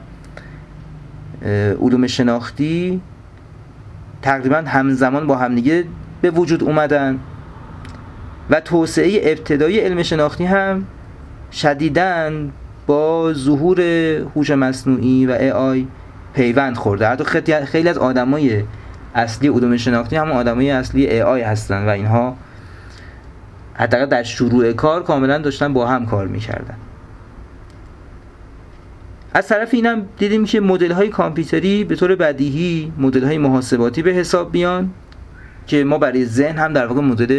علوم شناختی تقریبا همزمان با همدیگه به وجود اومدن و توسعه ابتدایی علم شناختی هم شدیداً با ظهور هوش مصنوعی و ای آی پیوند خورده. حتی خیلی از آدمای اصلی علوم شناختی هم آدمای اصلی ای آی هستن و اینها حداقل در شروع کار کاملا داشتن با هم کار میکردن. از طرف اینم دیدیم که مدل‌های کامپیوتری به طور بدیهی مدل‌های محاسباتی به حساب بیان که ما برای ذهن هم در واقع مدل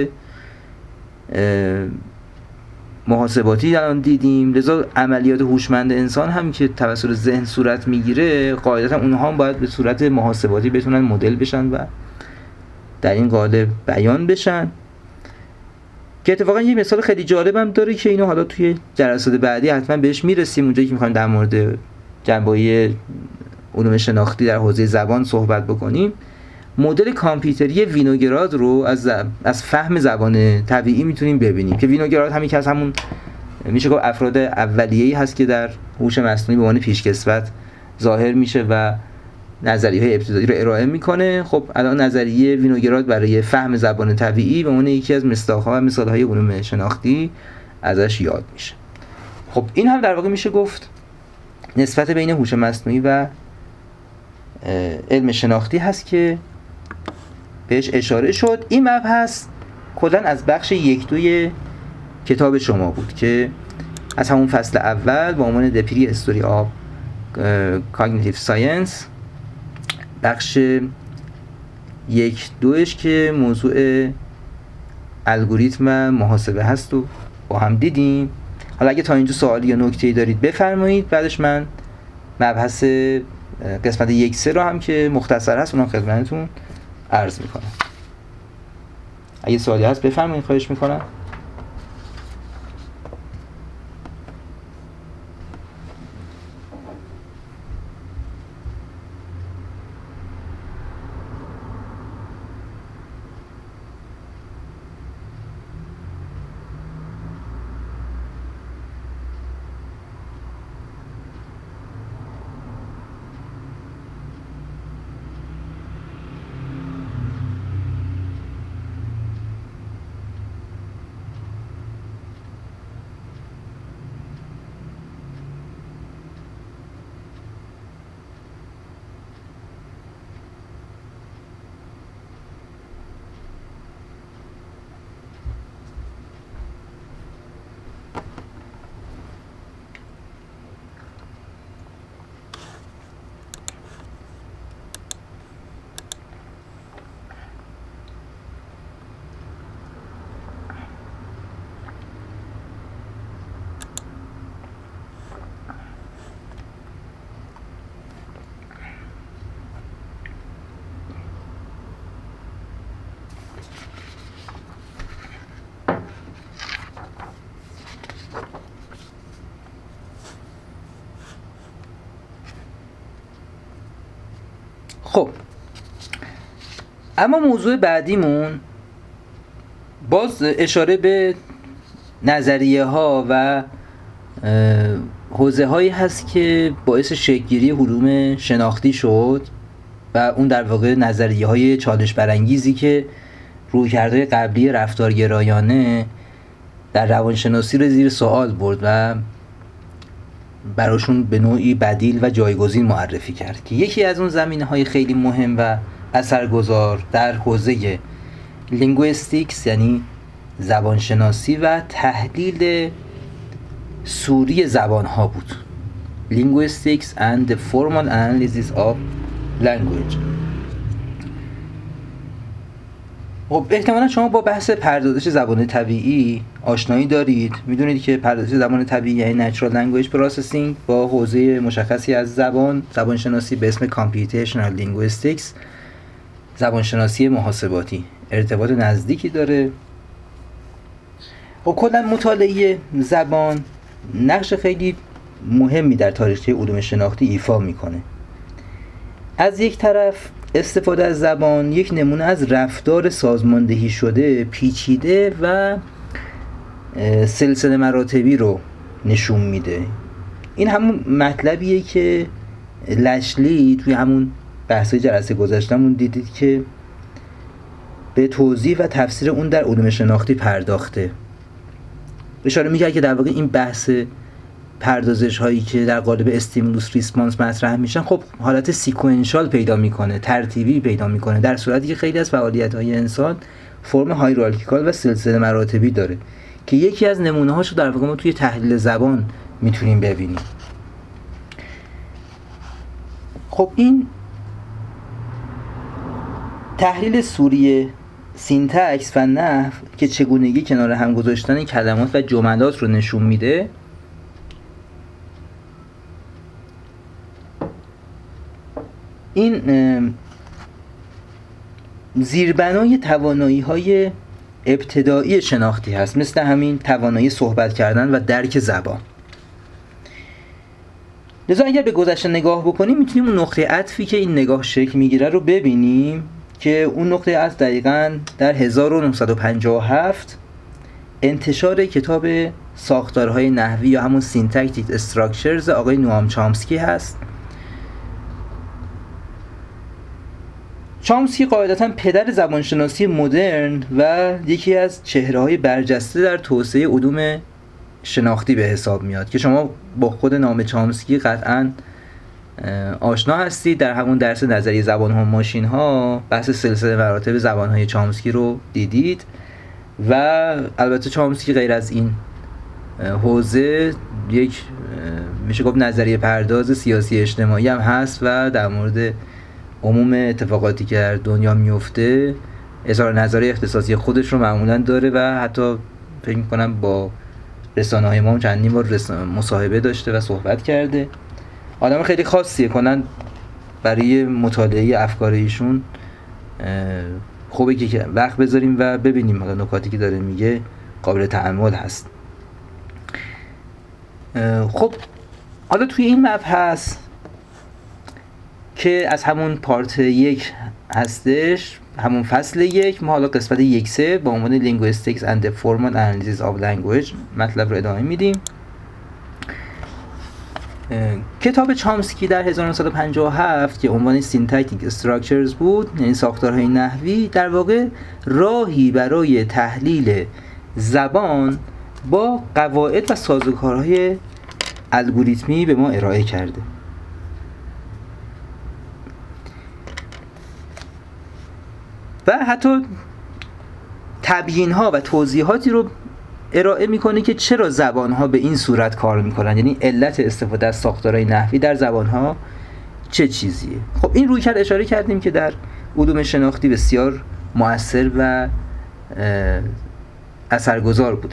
محاسباتی الان دیدیم. لذا عملیات هوشمند انسان هم که توسط ذهن صورت میگیره قاعدتا اونها هم باید به صورت محاسباتی بتونن مدل بشن و در این قالب بیان بشن که اتفاقا یه مثال خیلی جالبم داره که اینو حالا توی جلسات بعدی حتما بهش میرسیم، اونجایی که میخوایم در مورد جنبه‌های علوم شناختی در حوزه زبان صحبت بکنیم. مدل کامپیوتری وینوگراد رو از از فهم زبان طبیعی میتونیم ببینیم که وینوگراد هم یکی از همون میشه گفت افراد اولیه‌ای هست که در هوش مصنوعی به عنوان پیشکسوت ظاهر میشه و نظریه‌های ابتدایی رو ارائه میکنه. خب الان نظریه وینوگراد برای فهم زبان طبیعی به عنوان یکی از مصداق‌ها و مثال‌های علوم شناختی ازش یاد میشه. خب این هم در واقع میشه گفت نسبت بین هوش مصنوعی و علم شناختی هست که بهش اشاره شد. این مبحث کلاً از بخش یک دوی کتاب شما بود که از همون فصل اول با عنوان The Prehistory of Cognitive Science بخش یک دوش که موضوع الگوریتم و محاسبه هست و با هم دیدیم. حالا اگه تا اینجا سوالی یا نکته‌ای دارید بفرمایید، بعدش من مبحث قسمت یک سه رو هم که مختصر هست اونم خدمتتون عرض میکنم. اگه سوالی هست بفرمایید، خواهش میکنم. خب اما موضوع بعدیمون باز اشاره به نظریه ها و حوزه هایی هست که باعث شکل‌گیری علوم شناختی شد و اون در واقع نظریه های چالش برانگیزی که رویکردهای قبلی رفتارگرایانه در روانشناسی رو زیر سوال برد و براشون به نوعی بدیل و جایگزین معرفی کرد که یکی از اون زمینه‌های خیلی مهم و اثرگذار در حوزه لینگویستیکس یعنی زبانشناسی و تحلیل سوری زبان‌ها بود. Linguistics and the formal analysis of language. خب احتمالا شما با بحث پردازش زبان طبیعی آشنایی دارید. میدونید که پردازش زبان طبیعی یعنی Natural Language Processing با حوزه مشخصی از زبان زبانشناسی به اسم Computational Linguistics زبانشناسی محاسباتی ارتباط نزدیکی داره. خب کلا مطالعه زبان نقش خیلی مهمی در تاریخچه علوم شناختی ایفا میکنه. از یک طرف استفاده از زبان یک نمونه از رفتار سازماندهی شده، پیچیده و سلسله مراتبی رو نشون میده. این همون مطلبیه که لشلی توی همون بحث جلسه گذشتمون دیدید که به توضیح و تفسیر اون در علوم شناختی پرداخته. اشاره میگه که در واقع این بحث پردازش هایی که در قالب استیمولوس ریسپانس مطرح میشن خب حالت سیکوئنشال پیدا میکنه، ترتیبی پیدا میکنه، در صورتی که خیلی از فعالیت های انسان فرم هایرارکیکال و سلسله مراتبی داره که یکی از نمونه هاشو در واقع ما توی تحلیل زبان میتونیم ببینیم. خب این تحلیل سوری سینتکس و نحو که چگونگی کنار هم گذاشتن کلمات و جملات رو نشون میده، این زیربنای توانایی‌های ابتدایی شناختی هست، مثل همین توانایی صحبت کردن و درک زبان. لذا اگر به گذشته نگاه بکنیم میتونیم اون نقطه عطفی که این نگاه شکل میگیره رو ببینیم که اون نقطه عطف دقیقاً در هزار و نهصد و پنجاه و هفت انتشار کتاب ساختارهای نحوی یا همون سینتکتیک استراکچرز آقای نوام چامسکی هست. چامسکی قاعدتاً پدر زبانشناسی مدرن و یکی از چهره‌های برجسته در توسعه علوم شناختی به حساب میاد که شما با خود نام چامسکی قطعاً آشنا هستید. در همون درس نظریه زبان‌ها و ماشین‌ها بحث سلسله مراتب زبان‌های چامسکی رو دیدید و البته چامسکی غیر از این حوزه یک میشه گفت نظریه پرداز سیاسی اجتماعی هم هست و در مورد عموم اتفاقاتی که در دنیا میفته اظهار نظر اختصاصی خودش رو معمولا داره و حتی فکر می‌کنم با رسانه‌های ما چندین بار مصاحبه داشته و صحبت کرده. آدم خیلی خاصیه، کنن برای مطالعه افکار ایشون خوبه که وقت بذاریم و ببینیم حالا نکاتی که داره میگه قابل تأمل هست. خب حالا توی این مبحث که از همون پارت یک هستش، همون فصل یک، ما حالا قسمت یک سه با عنوان Linguistics and the Formal Analysis of Language مطلب رو ادامه میدیم. کتاب چامسکی در هزار و نهصد و پنجاه و هفت که عنوان Syntactic Structures بود، یعنی ساختارهای نحوی، در واقع راهی برای تحلیل زبان با قواعد و سازوکارهای الگوریتمی به ما ارائه کرده. و حتی تبیین‌ها و توضیحاتی رو ارائه میکنه که چرا زبان‌ها به این صورت کار میکنن، یعنی علت استفاده از ساختارهای نحوی در زبان‌ها چه چیزیه. خب این رویکرد اشاره کردیم که در علوم شناختی بسیار مؤثر و اثرگذار بوده.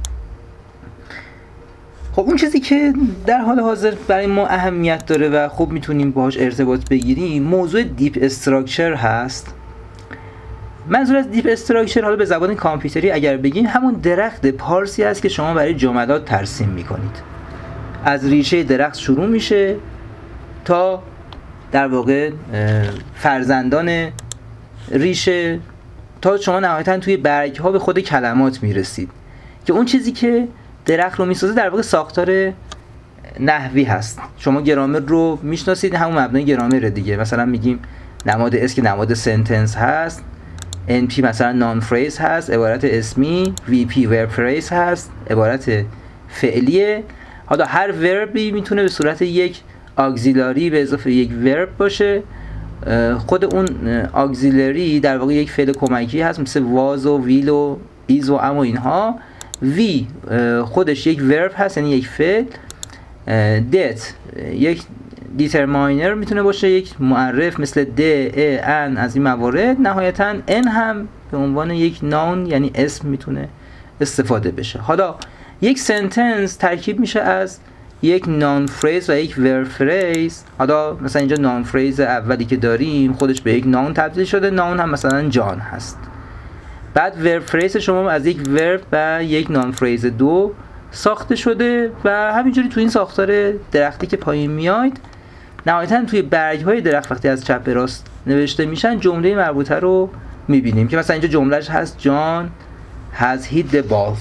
خب اون چیزی که در حال حاضر برای ما اهمیت داره و خب میتونیم باهاش ارتباط بگیریم موضوع دیپ استراکچر هست. منظور از دیپ استراکچر حالا به زبان کامپیوتری اگر بگیم همون درخت پارسی است که شما برای جملات ترسیم میکنید. از ریشه درخت شروع میشه تا در واقع فرزندان ریشه تا شما نهایتاً توی برگ ها به خود کلمات میرسید که اون چیزی که درخت رو میسازه در واقع ساختار نحوی هست. شما گرامر رو میشناسید، همون مبنای گرامر دیگه. مثلا میگیم نماد اس که نماد سنتنس هست، ان پی مثلا نان فریز هست، عبارت اسمی، وی پی ورب فریز هست، عبارت فعلیه. حالا هر وربی میتونه به صورت یک اگزیلاری به اضافه یک ورب باشه. خود اون اگزیلری در واقع یک فعل کمکی هست مثل واز و ویل و ایز و ام و اینها. وی خودش یک ورب هست یعنی یک فعل. دت یک دیترماینر میتونه باشه، یک معرف مثل د، ا، ان از این موارد. نهایتا ان هم به عنوان یک ناون یعنی اسم میتونه استفاده بشه. حالا یک سنتنس ترکیب میشه از یک نان فریز و یک ورب فریز. حالا مثلا اینجا نان فریز اولی که داریم خودش به یک ناون تبدیل شده، ناون هم مثلا جان هست. بعد ورب فریز شما از یک ورب و یک نان فریز دو ساخته شده و همینجوری تو این ساختار درختی که پایین میاید نهایتاً توی برگ های درخت وقتی از چپ به راست نوشته میشن جمله مربوطه رو میبینیم که مثلا اینجا جملهش هست جان has hit the ball.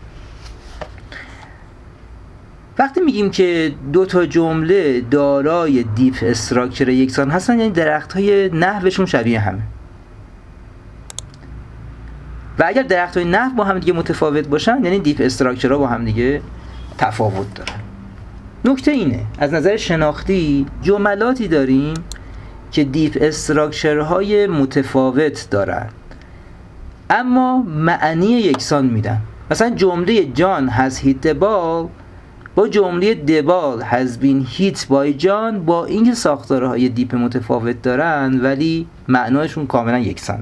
وقتی میگیم که دو تا جمله دارای دیپ استراکچر یکسان هستن یعنی درخت های نحوشون شبیه همه. و اگر درخت های نحو با هم دیگه متفاوت باشن یعنی دیپ استراکچر ها با هم دیگه تفاوت دارن. نکته اینه از نظر شناختی جملاتی داریم که دیپ استراکچر های متفاوت دارن اما معنی یکسان میدن. مثلا جمله جان has hit the ball با جمله the ball has been hit by John با اینکه ساختارهای دیپ متفاوت دارن ولی معنایشون کاملا یکسان.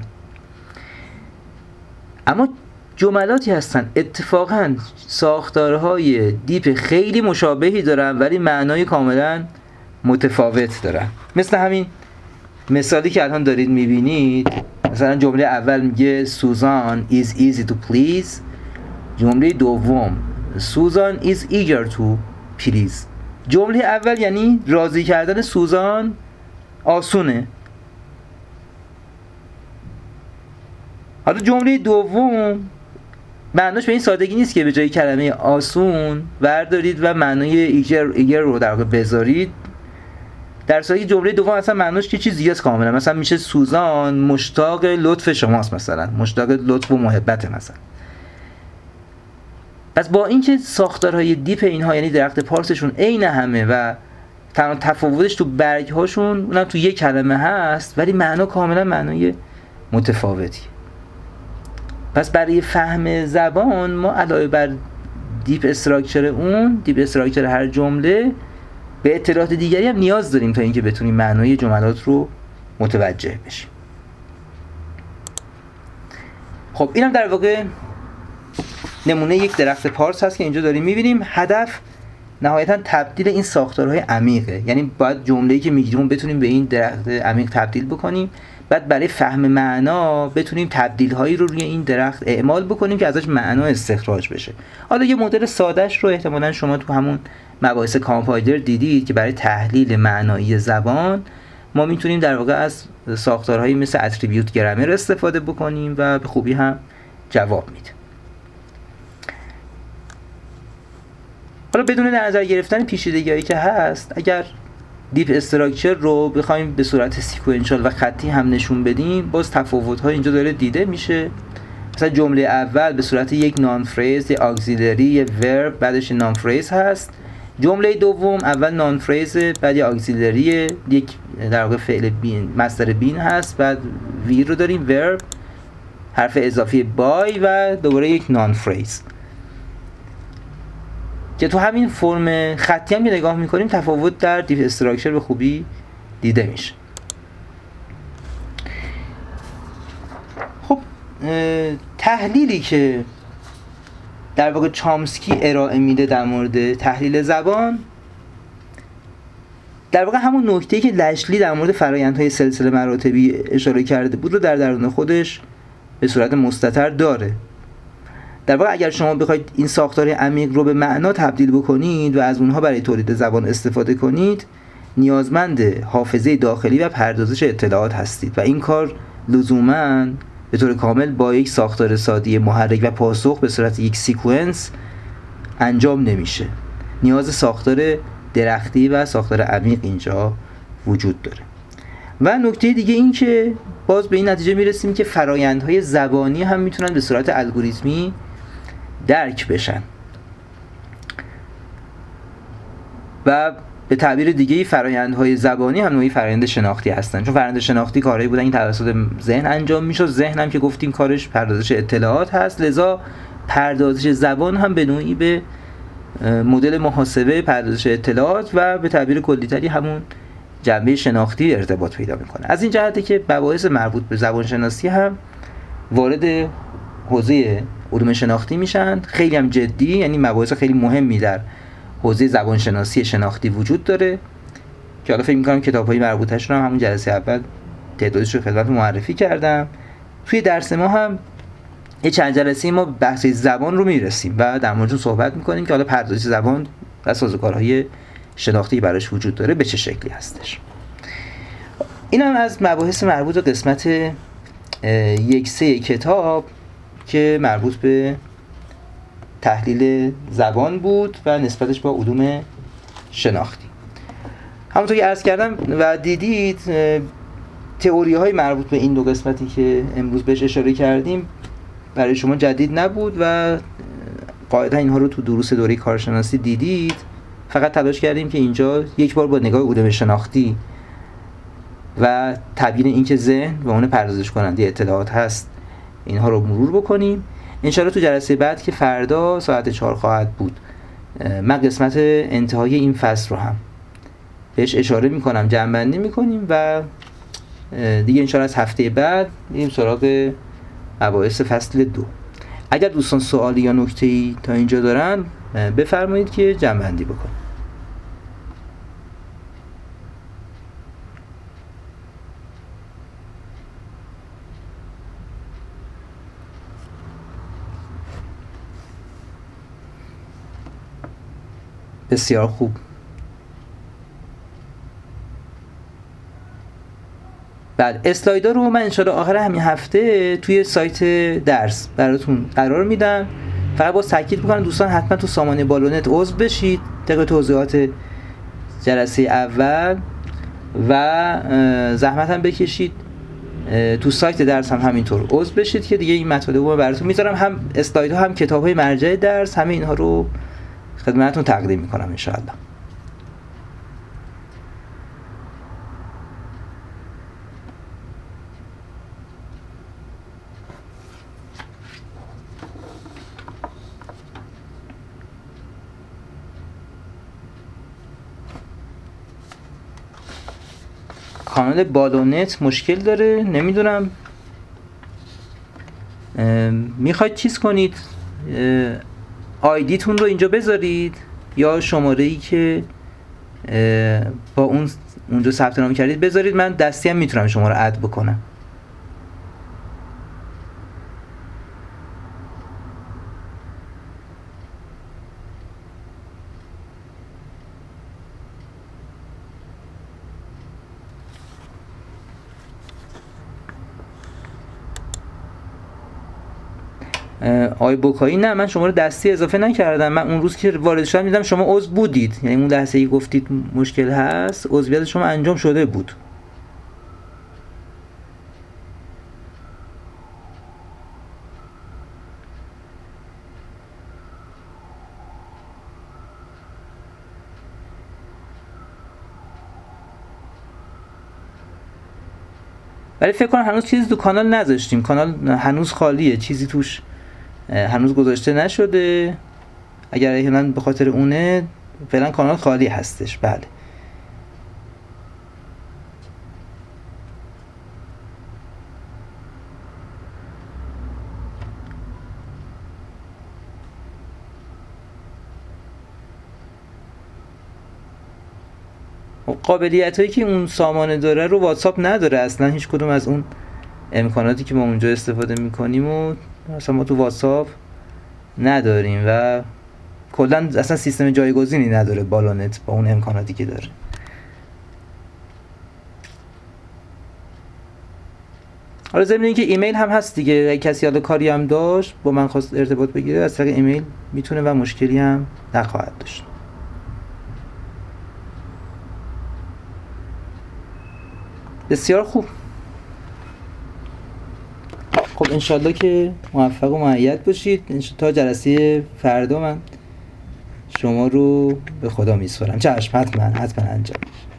اما جملاتی هستن اتفاقا ساختارهای دیپ خیلی مشابهی دارن ولی معنای کاملا متفاوت دارن. مثل همین مثالی که الان دارید میبینید. مثلا جمله اول میگه سوزان is easy to please. جمله دوم سوزان is eager to please. جمله اول یعنی راضی کردن سوزان آسونه. حالا جمله دوم معناش به این سادگی نیست که به جای کلمه آسون بردارید و معنای ایگر ایگر رو در واقع بذارید. در صورتی جمله دوم اصلا معناش که چیز دیگه است کاملا. مثلا میشه سوزان مشتاق لطف شماست، مثلا مشتاق لطف و محبت مثلا. پس با اینکه ساختارهای دیپ اینها یعنی درخت پارسشون عین همه و تنها تفاوتش تو برگ هاشون اونم تو یک کلمه هست ولی معنا کاملا معنای متفاوتی. پس برای فهم زبان ما علاوه بر دیپ استراکچر اون دیپ استراکچر هر جمله به اطلاعات دیگری هم نیاز داریم تا اینکه بتونیم معنای جملات رو متوجه بشیم. خب اینم در واقع نمونه یک درخت پارس هست که اینجا داریم میبینیم. هدف نهایتا تبدیل این ساختارهای عمیقه، یعنی باید جمله‌ای که میگیریم بتونیم به این درخت عمیق تبدیل بکنیم. بعد برای فهم معنا بتونیم تبدیل‌هایی رو روی این درخت اعمال بکنیم که ازش معنا استخراج بشه. حالا یه مدل سادهش رو احتمالاً شما تو همون مباحث کامپایلر دیدید که برای تحلیل معنایی زبان ما میتونیم در واقع از ساختارهایی مثل اتریبیوت گرامر استفاده بکنیم و به خوبی هم جواب میده. حالا بدون در نظر گرفتن پیچیدگی‌هایی که هست اگر دیپ استراکچر رو بخوایم به صورت سیکوئنشال و خطی هم نشون بدیم باز تفاوت‌ها اینجا داره دیده میشه. مثلا جمله اول به صورت یک نان فریز، یک اگزیلری، یک ورب بعدش نان فریز هست. جمله دوم اول نان فریز بعد یک اگزیلری، یک در واقع فعل بین مصدر بین هست، بعد وی رو داریم ورب حرف اضافی بای و دوباره یک نان فریز که تو همین فرم خطی هم که نگاه میکنیم تفاوت در دیپ استراکچر به خوبی دیده میشه. خب تحلیلی که در واقع چامسکی ارائه میده در مورد تحلیل زبان در واقع همون نکته‌ای که لشلی در مورد فرآیندهای سلسله مراتبی اشاره کرده بود رو در درون خودش به صورت مستتر داره. در واقع اگر شما بخواید این ساختار عمیق رو به معنا تبدیل بکنید و از اونها برای تولید زبان استفاده کنید نیازمند حافظه داخلی و پردازش اطلاعات هستید و این کار لزوماً به طور کامل با یک ساختار ساده محرک و پاسخ به صورت یک سیکونس انجام نمیشه. نیاز ساختار درختی و ساختار عمیق اینجا وجود داره. و نکته دیگه این که باز به این نتیجه میرسیم که فرایندهای زبانی هم میتونن به صورت الگوریتمی درک بشن و به تعبیر دیگه فرایندهای زبانی هم نوعی فرایند شناختی هستن، چون فرایند شناختی کارهایی بودن این توسط ذهن انجام میشد. ذهن هم که گفتیم کارش پردازش اطلاعات هست، لذا پردازش زبان هم به نوعی به مدل محاسبه پردازش اطلاعات و به تعبیر کلی‌تری همون جنبه شناختی ارتباط پیدا میکنه. از این جهته که مباحث مربوط به زبان شناسی هم وارد حوزه علوم شناختی میشن، خیلی هم جدی، یعنی مباحث خیلی مهمی در حوزه زبان شناسی شناختی وجود داره که حالا فکر میکنم کتاب‌های مربوطه‌شون هم همون جلسه اول تعدادش رو خدمت معرفی کردم. توی درس ما هم یه چند جلسه ما بحث زبان رو میرسیم و در موردش صحبت میکنیم که حالا پردازش زبان و سازوکارهای شناختی براش وجود داره به چه شکلی هستش. این هم از مباحث مربوط به قسمت یک سه کتاب که مربوط به تحلیل زبان بود و نسبتش با علوم شناختی. همونطور که عرض کردم و دیدید تئوری های مربوط به این دو قسمتی که امروز بهش اشاره کردیم برای شما جدید نبود و قاعدتا اینها رو تو دروس دوره کارشناسی دیدید. فقط تلاش کردیم که اینجا یک بار با نگاه علوم شناختی و تبیین اینکه ذهن و اون پردازش کننده اطلاعات هست اینها رو مرور بکنیم. انشاءالله تو جلسه بعد که فردا ساعت چهار خواهد بود من قسمت انتهای این فصل رو هم بهش اشاره میکنم، جمع‌بندی میکنیم و دیگه انشاءالله از هفته بعد میریم سراغ مباحث فصل دو. اگر دوستان سوالی یا نکته‌ای تا اینجا دارن بفرمایید که جمع‌بندی بکنیم. بسیار خوب. بعد اسلایدها رو من انشاءالله آخر همین هفته توی سایت درس براتون قرار میدم. فقط باز تاکید میکنم دوستان حتما تو سامانه بالونت عضو بشید طبق توضیحات جلسه اول و زحمت هم بکشید تو سایت درس هم همینطور عضو بشید که دیگه این مطالب رو براتون میذارم، هم اسلایدها هم کتاب‌های مرجع درس، همه اینها رو خدمتتون تقدیم میکنم انشاءالله. کانال بالونت مشکل داره، نمیدونم میخواید چیز کنید آیدیتون رو اینجا بذارید یا شماره‌ای که با اون اونجا ثبت نام کردید بذارید، من دستی هم میتونم شما رو اد بکنم. آی بوکایی نه، من شما رو دستی اضافه نکردم. من اون روز که وارد شدم دیدم شما عضو بودید، یعنی اون لحظه ای گفتید مشکل هست عضویت شما انجام شده بود. ولی فکر کنم هنوز چیزی تو کانال نذاشتیم، کانال هنوز خالیه، چیزی توش هنوز گذاشته نشده. اگر احیانا به خاطر اونه فعلا کانال خالی هستش. بله قابلیت هایی که اون سامانه داره رو واتساپ نداره اصلا، هیچ کدوم از اون امکاناتی که ما اونجا استفاده میکنیم و اصلا ما تو واتساپ نداریم و کلا اصلا سیستم جایگزینی نداره بالونت با اون امکاناتی که داره. حالا ضمن اینکه ایمیل هم هست دیگه، اگه کسی حالا کاری هم داشت با من خواست ارتباط بگیره از طریق ایمیل میتونه و مشکلی هم نخواهد داشت. بسیار خوب. خب انشالله که موفق و مؤید باشید. تا جلسه فردا من شما رو به خدا میسپارم. چشم، حتما حتما انجام.